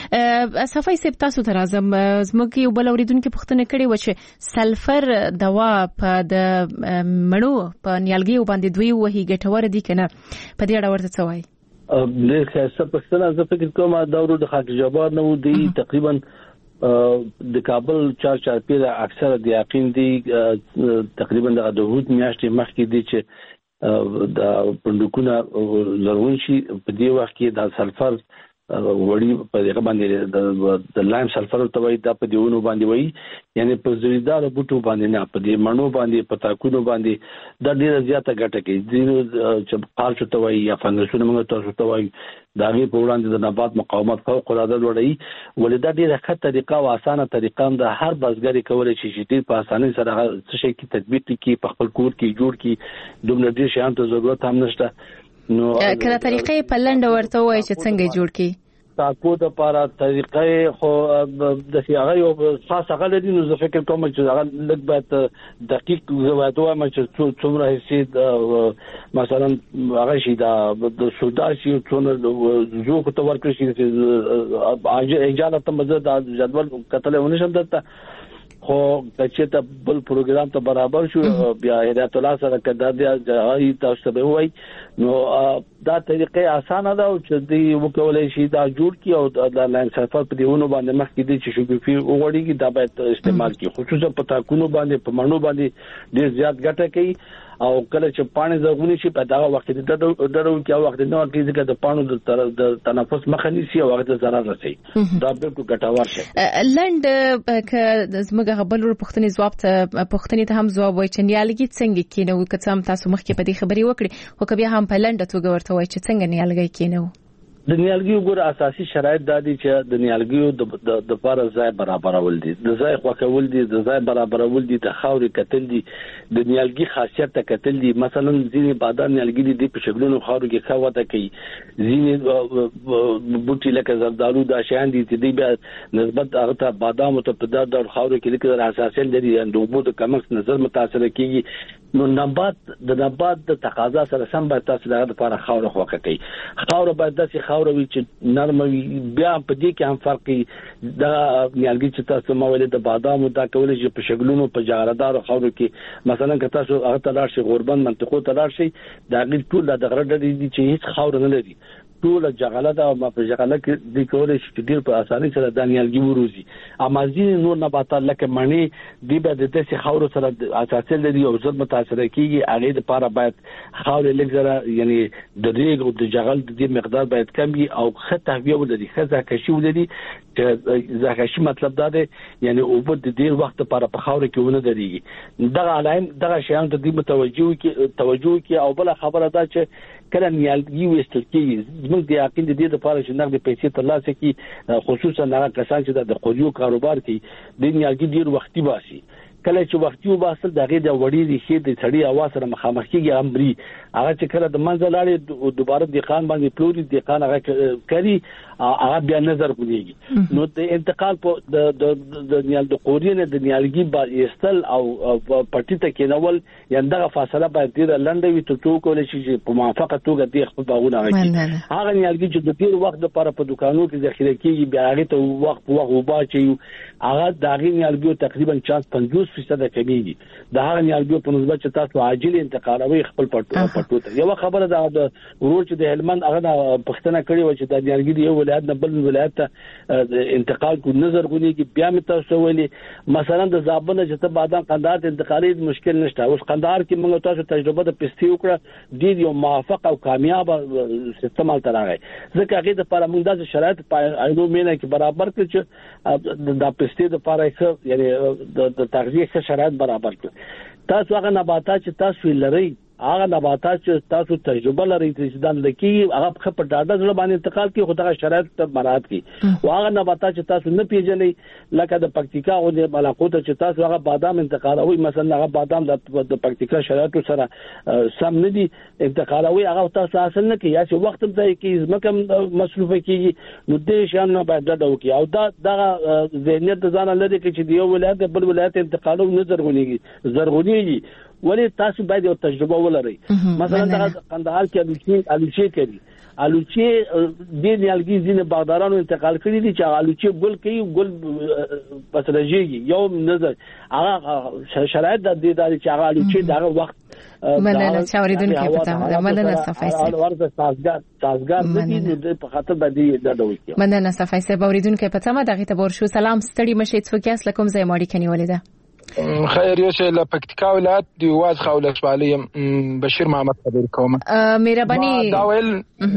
صفای سپ تاسو ته راځم زموږ یو بل اوریدونکو پوښتنه کړې و چې سلفر دوا په د مړو په نیالګي باندې دوی وਹੀ ګټور دي کنه په دې اړه ورته څه وایي ډېر ښه پښتنه زه فکر کوم دا ورو د خاک جواب نه و دی تقریبا د کابل چار پیره اکثر د یقین دی تقریبا د هوت میاشتې مخکې دی چې د پندکونه لرون شي په دې وخت کې د سلفر وړي په دغه باندې د لایم سلفر ته وایي دا په دیونو باندې وایي یعنی په زریدار بوټو باندې نه په دې مڼو باندې په تاکونو باندې د ډیره زیاته ګټه کوي چې قال ته وایي یا فنګسونه موږ تاسو ته وایي دا غي په وړاندې د نبات مقاومت فوق العاده لوړوي ولدا ډیره ښه طریقه او اسانه طریقه د هر بزګر کولای شي چې ډیر په اسانۍ سره څه شي کې تطبیق کی په خپل کور کې جوړ کی دومره ډیر شیان ته ضرورت هم نشته نو کله طریقې په لنډ ورته وای چې څنګه جوړ کی تاکو د لپاره طریقې خو د هغه یو خاص هغه لري نو زه فکر کوم چې هغه لږ باید دقیق زواتو ما چې څومره هسي مثلا هغه شي د سودا شي څونه زو کو تور کړی شي اجازه ته مزه د جدول کتل ونه شم دته خو چې ته بل پروګرام ته برابر شو بیا هدایت الله سره کدا دی ځای تاسو به وای نو دا طریقې اسانه ده او چې دی وکولای شي دا جوړ کی او د لاین سفر په دیونو باندې مخکې دي چې شګوفي وګړي دا باید استعمال کی خصوصا په تاکونو باندې په مڼو باندې ډیر زیات ګټه کوي او کله چې پانی زرغونی شي په دغه وخت د درو کې وخت نه وخت چې د پانو د تنفس مخه نیسي او وخت ضرر رسي دا به ګټور شي. لند ک زموږ غبل پښتني جواب ته پښتني ته هم جواب وای چې نیالګي څنګه کینو که څم تاسو مخکې په دې خبري وکړي خو کبي هم په لند توګه ورته وای چې څنګه نیالګي کینو. د نیالګیو ګور اساسي شرایط د دې چې د نیالګیو د لپاره ځای برابرول دي د ځای خوکول دي د ځای برابرول دي د خاورې کتل دي د نیالګي خاصیت ته کتل دي. مثلا ځینې بادام نیالګي دي په شګلونو خاورو کې خواته کوي ځینې بوټي لکه زردالو دا شیان دي چې دی بیا نسبت هغه ته بادام ته په دغه خاورو کې لیکل اساسي لري د اوبو د کمښت نظر متاثر کیږي. نو نبات د تقاضا سره سم به تاسو دغه لپاره خاور خوکه کوي. خاور باید داسې خاور وي چې نرم وي. بیا په دې کې هم فرق دی د نیالګي چې تاسو مولید د بادامو دا کولای شي په شګلونو په جغردار خاورو کې مثلا که تاسو هغه تلار شي غوربند منطقو تلار شي دا غیر ټول د غره دي چې هیڅ خاور نه لري ټول جغله دا په جغله کې د کولای شي ډیر په اسانۍ سره د نیالګي وروزي. امازین نور نباتات لکه مڼې دی به د داسې خاور سره اساسي لري او زړه متاثر کیږي. هغه د لپاره باید خاور لګره یعنی د ریګ او د جغل د مقدار باید کم وي او ښه تهویه ولري ښه ځکشي ولري. ځکشي مطلب دا دی یعنی اوبه د ډیر وخت لپاره په خاور کې ونه درېږي. دغه علائم دغه شیان ته د توجه کې او بل خبره دا چې کله نیالګي وستل کیږي موږ د یقین د دې لپاره چې نقد پیسې ترلاسه کړي خصوصا هغه کسان چې د قوریو کاروبار کوي د نیالګي ډیر وختي باسي. کله چې وختي وباسل دغه د وړي د شي د سړی اواز سره مخامخ کیږي امري هغه چې کله د منځ لاړې دوباره د خان باندې پلوري د خان هغه کوي هغه بیا نظر بنيږي. نو د انتقال په د نیال د قورینه د نیالګي با استل او پټی ته کېنول یان دغه فاصله باید ډیر لنډه وي ته تو کولای شي په موافقه توګه د خپل باغونه راکړي. هغه نیالګي چې د ډیر وخت لپاره په دکانو کې ذخیره کیږي بیا هغه ته وخت وباچي هغه دغه نیالګي تقریبا 50% کمیږي. د هغه نیالګي په نسبت چې تاسو عاجل انتقالوي خپل پټو ته. یو خبره دا د ورور چې د هلمند هغه پښتنه کړی و چې د نیالګي یو ولایت نه بل ولایت ته انتقال کو نظر غونی کې بیا می تاسو ویلي مثلا د زابل چې ته بادام قندهار ته انتقالي مشکل نشته. اوس قندهار کې موږ تاسو تجربه د پستی وکړه د یو موافق او کامیاب سیستم تل راغی ځکه هغه د لپاره موږ د شرایط پایلو مینه کې برابر کړ چې د پستی د لپاره یعنی د تغذیه شرایط برابر کړ. تاسو هغه نباتات چې تاسو لري هغه نباتات چې تاسو تجربه لري چې دان لکی هغه په ډاډه ځل باندې انتقال کی خدای شرایط ته مراعات کی او هغه نباتات چې تاسو نه پیژنې لکه د پکتیکا او د ملاقات چې تاسو هغه بادام انتقالوي مثلا هغه بادام د پکتیکا شرایط سره سم نه دي انتقالوي هغه تاسو حاصل نه کی یا چې وخت ته کې زمکه مصروفه کیږي نو دې شان نه باید دا وکي او دا ذهنیت ځان لري چې دی ولایت بل ولایت انتقالو نظر غونیږي ولی تاسو باید یو تجربه ولرئ. مثلا د قندهار کې الوچې کوي الوچې د نیالګي ځینې باغدارانو انتقال کړی دي چې الوچې ګل کوي ګل پسرجيږي یو نظر هغه شرایط د دې داري چې هغه الوچې دغه وخت مننه چاوریدونکو پته مننه صفایسه ورته سازګار دي په خاطر باندې دا ډول مننه صفایسه اوریدونکو پته ما دغه تبور شو سلام ستړي مشه څوک اس لکم زې ماړي کني ولیدا خیر یو چې له پکتیکا ولایت دی واز خاول اسوالي بشیر محمد خبر کوم مهرباني دا ویل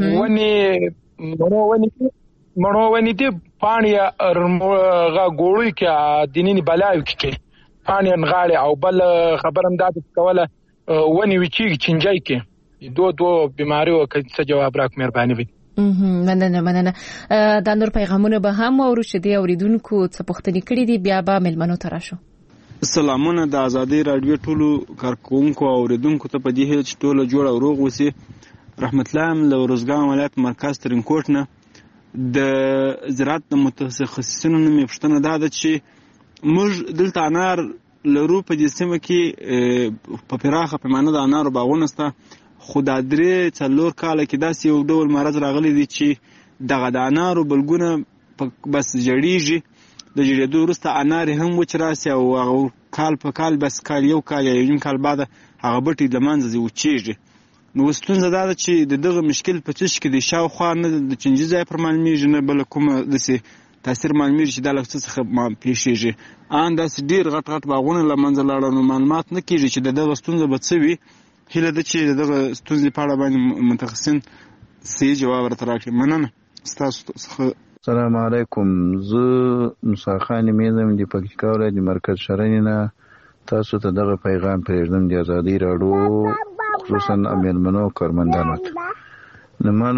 مونو ونی دی پانی غا ګوړی کې دینی بلاوي کې پانی غاړي او بل خبرم دا کوله ونی وچی چنجای کې دو بیماری او څه جواب راک مهرباني وي. مننه دا نور پیغامونه به هم او رشدي اوریدونکو څه پوښتنه کړې دي بیا به ملمنو تراشو. سلامونه د آزادۍ رادیو ټولو کارکونکو او اوریدونکو ته په دې هیڅ ټوله جوړ او روغ وسی رحمت الله له روزګان ولایت مرکز ترینکوټ نه د زراعت د متخصصینو نه مفشتنه ده چې موږ دلته انار لرو په دې سیمه کې په پراخه پیمانه د انارو باغونه سته خو دا درې څلور کاله کې داسې یو ډول مرض راغلی دی چې دغه د انارو بلګونه بس جړیږي د جریدو وروسته انار هم وچ راسي او هغه کال په کال بس کال یو کال یا یو کال بعد هغه بټي د منځ وچیږي. نو ستونزه دا ده چې دغه مشکل په څه کې د شاوخوا نه د چنجي ځای پر معلومیږي نه بل کومه داسې تاثیر معلومیږي چې د لغڅ څخه پیښیږي ان داسې ډیر غټ باغونه له منځ لاړه نو معلومات نه کیږي چې دغه ستونزه به څه وي هیله ده چې دغه ستونزې په اړه باندې متخصصین صحیح جواب راته راکړي. مننه ستاسو څخه. السلام علیکم. زه موسی خان میزم د پکتیکا ولایت مرکز شرنی نه تاسو ته دغه پیغام پرېږدم د ازادي راډیو خصوصا میلمنو کارمندانو ته. ما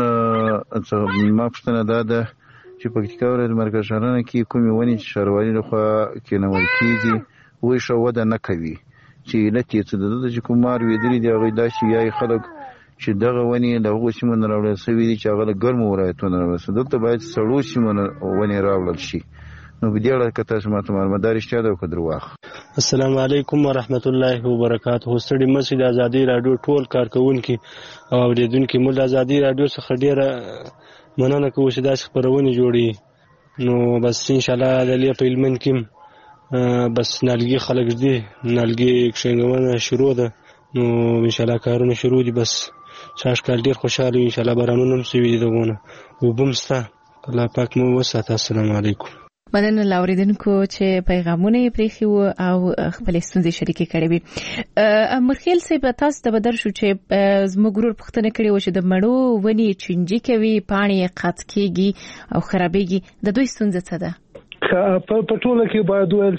پوښتنه دا ده چې پکتیکا ولایت مرکز شرنی کې کومې ونې چې ښاروالۍ لخوا کېنول کېږي وایي ښه وده نه کوي چې علت یې څه ده چې کوم مار ویدلي دي هغوی داسې وایي خلک چې دغه ونې له هغو سیمو نه راوړل شوي دي چې هغه له ګرمو ولایتونو راوړل شوي. دلته باید سړو سیمو نه ونې راوړل شي. نو په دې اړه که تاسو ماته معلومات دا رښتیا ده او که درواغ. السلام علیکم ورحمت الله وبرکاته. ستړي مشي د ازادي راډیو ټول کارکونکي او اوریدونکي موږ د ازادي راډیو څخه ډیره مننه کوو چې داسې خپرونې جوړي. نو بس ان شاء الله د لې په هلمند کې بس نالګي خلک دي، نالګي کښېنونه شروع ده. نو ان شاء الله کارونه شروع دي. بس شاش کال ډیر خوشاله ان شاء الله بارانونه هم سوي دي دغونه وبمستا الله پاک مو وساته. السلام علیکم. مننه لاوریدونکو چې پیغامونه یې پریخي وو او خپل ستونزې شریکې کړې وي. مرخیل صاحب تاسو ته بدر شو چې زموږ ګرور پښتنه کړې و چې د مړو ونی چنجي کوي، پاڼې قات کیږي او خرابېږي. د دوی ستونزه څه ده؟ په ټوله کې باید ویل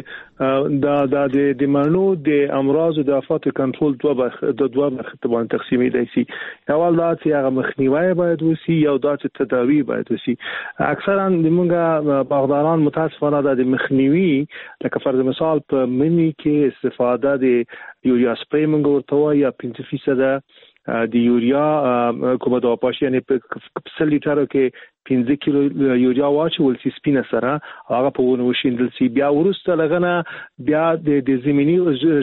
چې د مڼو د امراض او د آفات کنټرول دوه برخې ته باندې تقسیمېدای شي. اول دا چې هغه مخنیوي باید وشي، یو دا چې تداوی باید وشي. اکثرا موږ باغداران متاسفانه د مخنیوي لکه فرض مثال په منی کې استفاده د یوریا سپری موږ ورته وایو 5% د یوریا کومه د پاشي یعنی په 100 لیټر کې 15 کیلو یوریا واچول چې سپینه سره هغه په ونه وشیندل شي. بیا ورسته لغنه بیا د زمینی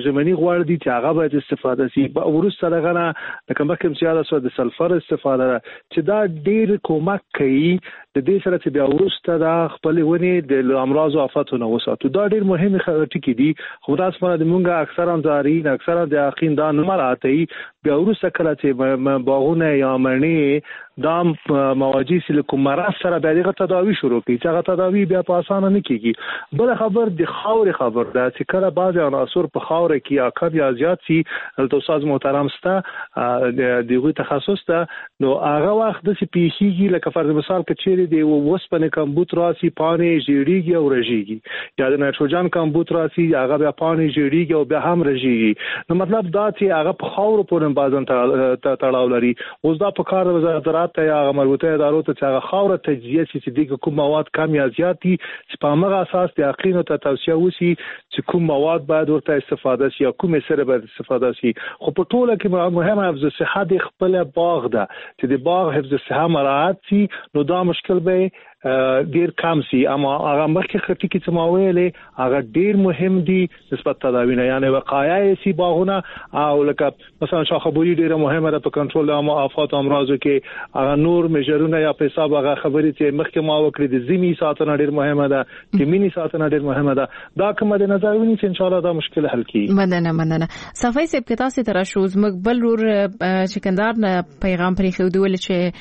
غوړ دي چې هغه باید استفاده شي. ورسته لغنه لکه مخکې چې یاد شو د سلفر استفاده چې دا ډیر کومک کوي د دې سره چې بیا ورسته د خپل ونی د امراض او آفاتونو وساتو. دا ډیر مهم ټکی دي. خو تاسو باندې مونږه اکثرا زارین اکثرا د اخین دا نه مراتي بیا ورسته کله چې باغونه یا مڼې دا مواجی سلیکوم مرض سره به دغه تداوی شروع کی چې هغه تداوی بیا په اسانه نه کیږي. بل خبر د خاور خبر دا چې کله بعض عناصر په خاور کې یا کم یا زیات سي د استاد محترم ستا دغه تخصص ته نو هغه وخت د پیخیږي لکه فرض مثال کې چیرې دی وسپنه کمبوت راسي پانې جوړیږي او رژیږي یا د نایتروجن کمبوت راسي هغه بیا پانې جوړیږي او بیا هم رژیږي. نو مطلب دا چې هغه په خاور پورې بازن تړاو لري. اوس دا په کار وزارت یا مربوطه ادارو ته چې هغه خاور تجزیه چې د کوم مواد کم یا زیات دي چې په هغه اساس د یقین او توصیه وسی چې کوم مواد باید ورته استفاده شي یا کوم سره باید استفاده شي. خو په ټوله کې مهمه حفظ صحت د خپل باغ ده چې د باغ حفظ صحت مراعات شي نو دا مشکل به ډیر کم سي. اما هغه مخکې خطي کې چې ما ویلې هغه ډیر مهم دي نسبت تداوی نه یعنی وقایع سي باغونه او لکه مثلا شاخبوري ډیره مهمه ده په کنټرول د آفات او امراضو کې. هغه نور میجرونه یا په حساب هغه خبرې چې مخکې ما وکړې د زمي ساتنه ډیر مهمه ده، د مینی ساتنه ډیر مهمه ده. دا کومه د نظر ونی چې ان شاء الله دا مشکل حل کیږي. مننه صفای سیب کې تاسو تر شو زموږ بل ور چکندار نه پیغام پرې خو دی ول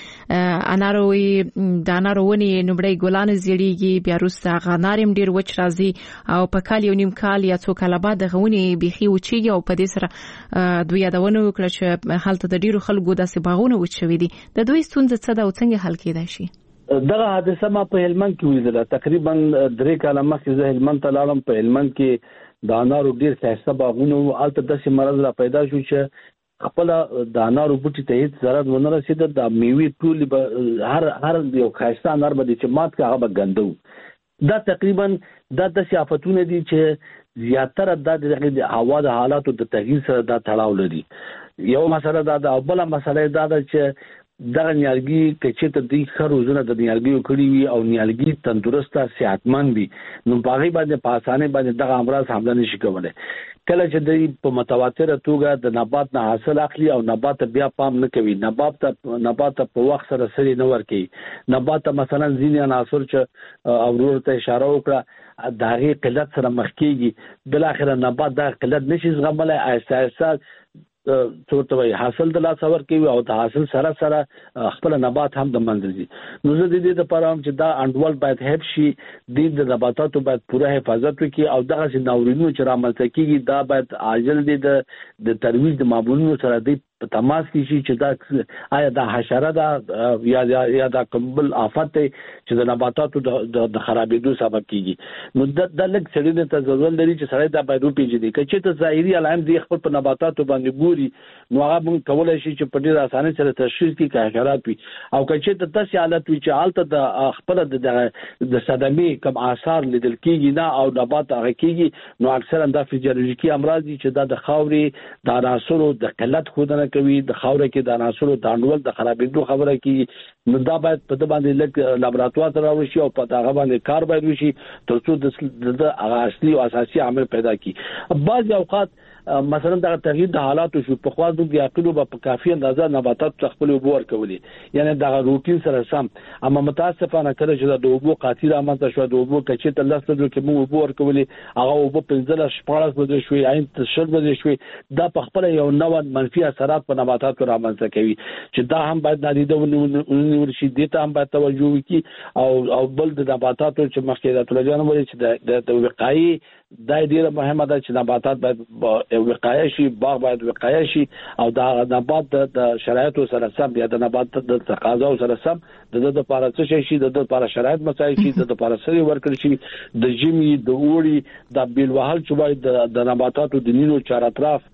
چې اناروي د انارونی نوبړی ګلان زیړیږي بیا روسته غنارم ډیر وچ راځي او په کال یو نیم کال یا څو کال بعد غونی بيخي وچیږي او په دې سره دوی یادونه وکړه چې حالت د ډیرو خلکو داسې باغونه وچوي دي. د دوی ستونزه څه ده او څنګه حل کېدای شي؟ دغه حادثه ما په هلمند کې ولیدله. تقریبا 3 کال مخکې زه هلمند ته لاړم. په هلمند کې د انارو ډیر ښایسته باغونه او البته داسې مرض را پیدا شو چې خپل د انارو بوټي ته هیڅ ضرر ونه رسید. د میوې ټول به هر یو ښایسته انار به چې مات کې هغه به ګندو. دا تقریبا د آفتونه دي چې زیاتره د هوا د حالاتو د تغییر سره دا تړاو لري. یو مسله دا د بل مسله دا ده چې دغه نیالګي چې ته د خروزونه د نیالګي کړی وي او نیالګي تندرسته صحتمند وي نو باغی باندې په اسانه باندې دغه امراض حمله نشي کولای. کله چې د په متواتره توګه د نبات نه حاصل اخلي او نبات بیا پام نه کوي، نبات په وخت سره سری نه ور کوي. نبات مثلا ځینې عناصر چې اورور ته اشاره وکړه داغه قلت سره مخ کیږي، بل اخر نبات دا قلت نشي زغملای، آهسته آهسته څورته حاصل د لاس اور کوي او د حاصل سره خپل نبات هم د منځي. نو زه د دې لپاره چې دا انډول باید هپ شي، د نباتاتو باید پوره حفاظت وکړي او دغه چې ناورینونو چې رامنځته کیږي دا باید عاجل دي د ترویج د معمولونو سره دی په تماس کې شي چې دا آیا د حشره ده یا د کومبل آفت دی چې د نباتاتو د خرابېدو سبب کیږي. نو د لږ څېړنې ته ضرورت لري چې سړی دا باید وپېژني. که چېرته ظاهري علایم دی خپل په نباتاتو باندې ګوري نو هغه موږ کولی شي چې په ډېره اسانۍ سره تشخیص کړي که حشرات وي، او که چېرته داسې حالت وي چې هلته د خپله د صدمې کوم آثار لیدل کېږي نه او نبات هغه کېږي، نو اکثرا دا فزیولوژیکي امراض دي چې دا د خاورې د عناصرو د قلت ښودنه کوي، د خاورې کې د عناصرو د انډول د خرابېدو خبره کېږي. نو دا باید په ده باندې لږ لابراتوار ته راوړل شي او په هغه باندې کار باید وشي تر څو د هغه اصلي او اساسي عامل پیدا کړي. بعضې اوقات مثلا دا تغییر د حالاتو شو، په خوا د یاقلو په کافي اندازه نباتات خپل اوبه ورکولې، یعنی دا روټین سره سم. اما متاسفانه کله چې د اوبو قاطی رامنځته شو، د اوبو کچې ته لس ورځو کې موږ اوبه ورکولې، هغه اوبه 15-14 ورځې شوې، عین 10 ورځې شوې، دا په خپله یو نوع منفي اثرات په نباتاتو رامنځته کوي چې دا هم باید نادیده ونیول شي، دې ته هم باید توجه وکړي. او بل د نباتاتو چې مخکې د طلجانو وایي چې د وقایې دا ډیره مهمه ده چې نباتات باید وقایه شي، باغ باید وقایه شي او دا نبات د شرایطو سره سم یا د نبات د تقاضاو سره سم د لپاره څه شي، د لپاره شرایط مساعد شي، د لپاره سړي ورکړي شي، د ژمي د اوړي د بیل وهل چې باید د نباتاتو د نینو چار اطراف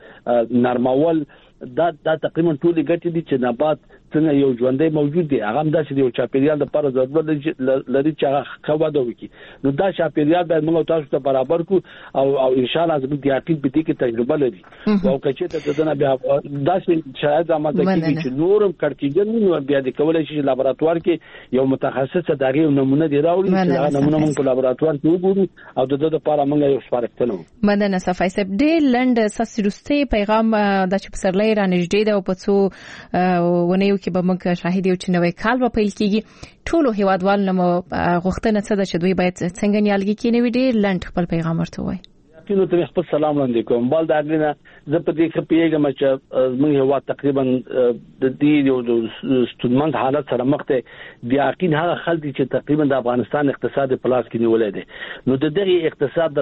نرمول، دا تقریبا ټول ګټې دي چې نبات څنګه یو ژوندی موجود دی، هغه هم داسې یو چاپیریال لپاره ضرورت لري چې هغه ښه وده وکړي. نو دا چاپیریال باید موږ تاسو ته برابر کړو او ان شاء الله زموږ د یقین په دې کې تجربه لري او که چېرته د نه بیا داسې شرایط رامنځته کېږي چې نورم کړکېږي نو بیا د کولی شي لابراتوار کې یو متخصص د هغې نمونه دې راوړي چې هغه نمونه موږ په لابراتوار کې وګورو او د ده دپاره موږ یو سپارښتنه وکړو. مننه صفای صاحب. ډېر لنډ ستاسې وروستی پیغام دا چې پسرلی رانږدې ده او په څو ونیو کې به موږ شاهد یو چې نوی کال به پیل کېږي. ټولو هیوادوالو نه مو غوښتنه څه ده چې دوی باید څنګه نیالګي کېنوي؟ ډېر لنډ خپل پیغام ورته ووایي. نو ته خپل سلام وړاندې کوم. بل دا اګرینه زه په دې کې پیګم چې موږ هوا تقریبا د دې یو ستونمند حالت سره مخ ته د یقین هغه خلک چې تقریبا د افغانستان اقتصاد پلاس کې نیولې دي. نو د دغه اقتصاد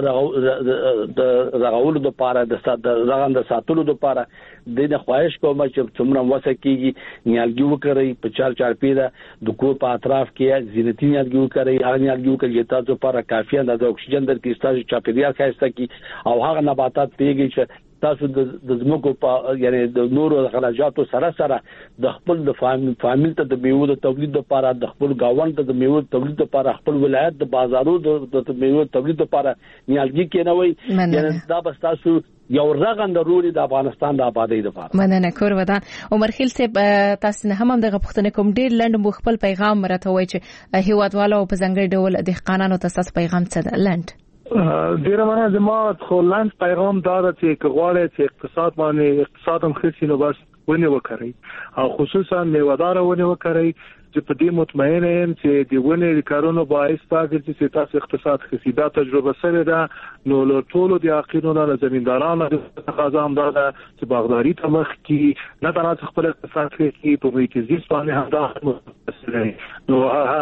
د رغولو لپاره د رغند ساتلو لپاره د خواهش کوم چې څومره وسه کېږي نیالګي وکړي په چار پیدا د کور په اطراف کې زینتي نیالګي وکړي، هغه نیالګي وکړي چې تاسو لپاره کافي اندازه اکسیجن درکړي، تاسو چاپیریال ښایسته کړي او هغه نباتات پیږي چې تاسو د زموږ په یعنی د نورو خلاجاتو سره د خپل د فامیل ته د میوه د تولید لپاره، د خپل گاوند ته د میوه تولید لپاره، خپل ولایت د بازارو د میوه تولید لپاره نیالګي کېنوي. یعنی دا بس تاسو یو رغند رولي د افغانستان د آبادی لپاره. مننه کور ودان. عمر خیل صاحب تاسو نه هم دغه پوښتنه کوم ډیر لنډ مو خپل پیغام راته وایي چې هیوادوالو په ځانګړي ډول دهقانانو ته تاسو پیغام څه ده؟ لنډ ډیره مننه. زما خو لنډ پیغام دا ده چې غواړئ چې اقتصاد هم ښه شي نو بس ونې وکرئ او خصوصا میوه‌داره ونې وکرئ چې په دې مطمئن یم چې د ونې د کارونو باعث تاګرځي چې تاسو اقتصاد ښه شي. دا تجربه سره ده نو له ټولو د عقیدونو له زمیندارانو تقاضا هم دا ده چې باغداري ته مخ کړي، نه تنها خپل اقتصاد ښه کړي په محیط زیست باندې هم دا مسله نو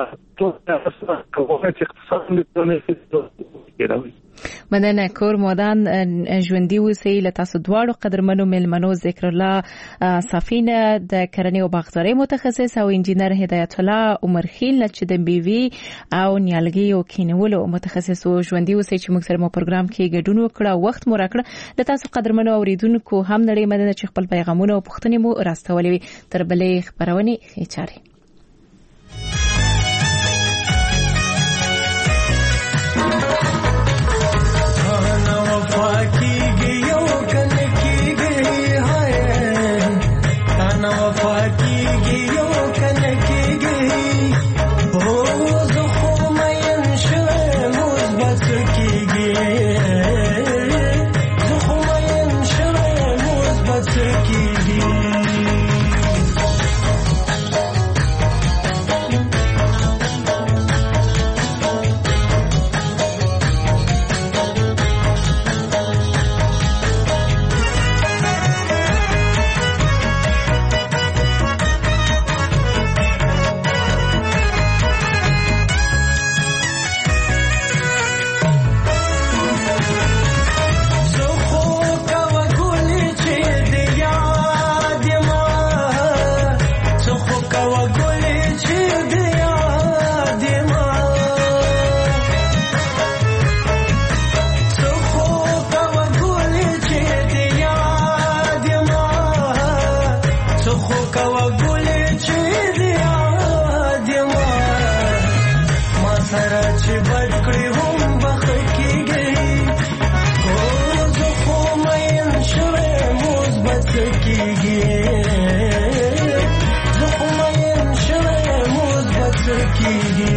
مننه کور مودان. ژوندي اوسئ. له تاسو دواړو قدرمنو مېلمنو ذکر الله صافینه د کرنې او باغدارۍ متخصص او انجینر هدایت الله عمر خیل چې د بیوی او نیالګي او کینولو متخصص او ژوندي اوسئ چې موږ سره مو پروګرام کې ګډون وکړه، وخت مو راکړه. له تاسو قدرمنو اوریدونکو هم نړۍ مننه چې خپل پیغامونه او پوښتنې مو راستولې. تر بلې خبرونه ښې چارې. کوا ګولې چې دی یاد ما ما سره چې بد کړی هم بخ کېږي او زه خو مین شوی مثبت کېږي زه خو مین شوی مثبت کېږي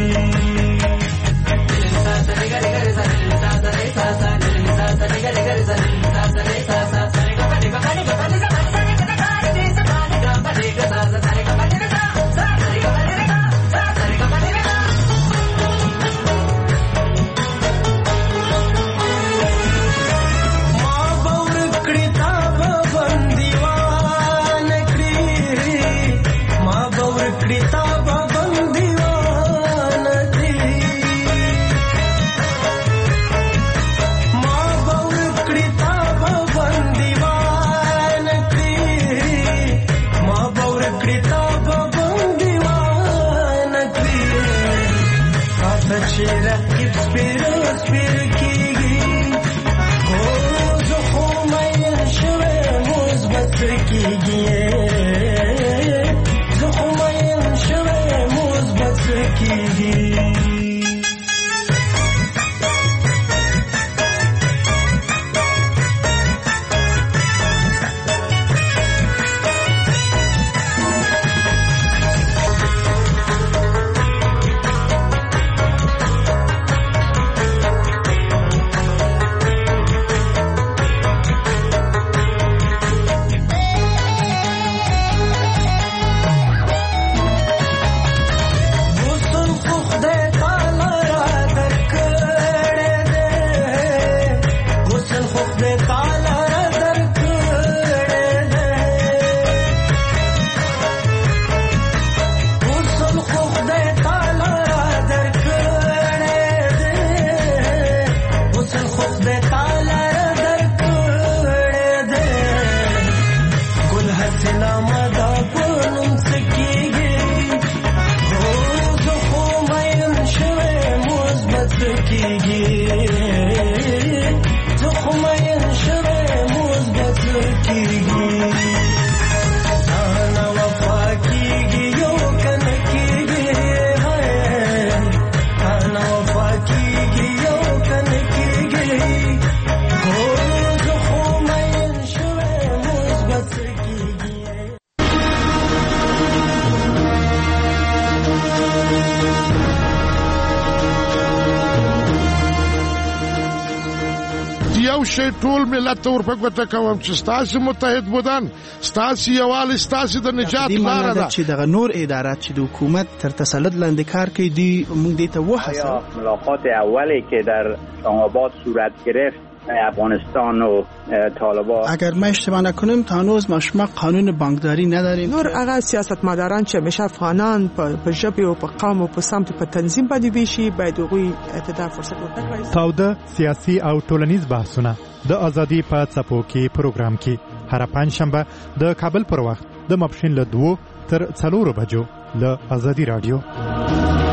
ټول ملت ته ورپګوته کوم چې ستاسو متحد بودن ستاسو یوال ستاسو د نجات لاره ده چې دغه نور ادارات چې د حکومت تر تسلط لاندې کار کوي دی موږ دې ته وحسه ملاقات اولی که در آباد صورت گرفت افغانستان و طالبان اگر ما اشتباه نکنیم تا هنوز ما شما قانون بانکداری نداریم نور هغه سیاستمداران چې همیشه افغانان په ژبه او په قوم او په سمت په تنظیم باندې ویشي باید هغوی اعتدال فرصت ورکړي. تاوده سیاسي او ټولنیز بحثونه د ازادي په څپو کې پروګرام کې هر پنځشنبه د کابل پر وخت د ماپښین له 2 تر 4 بجو له ازادي رادیو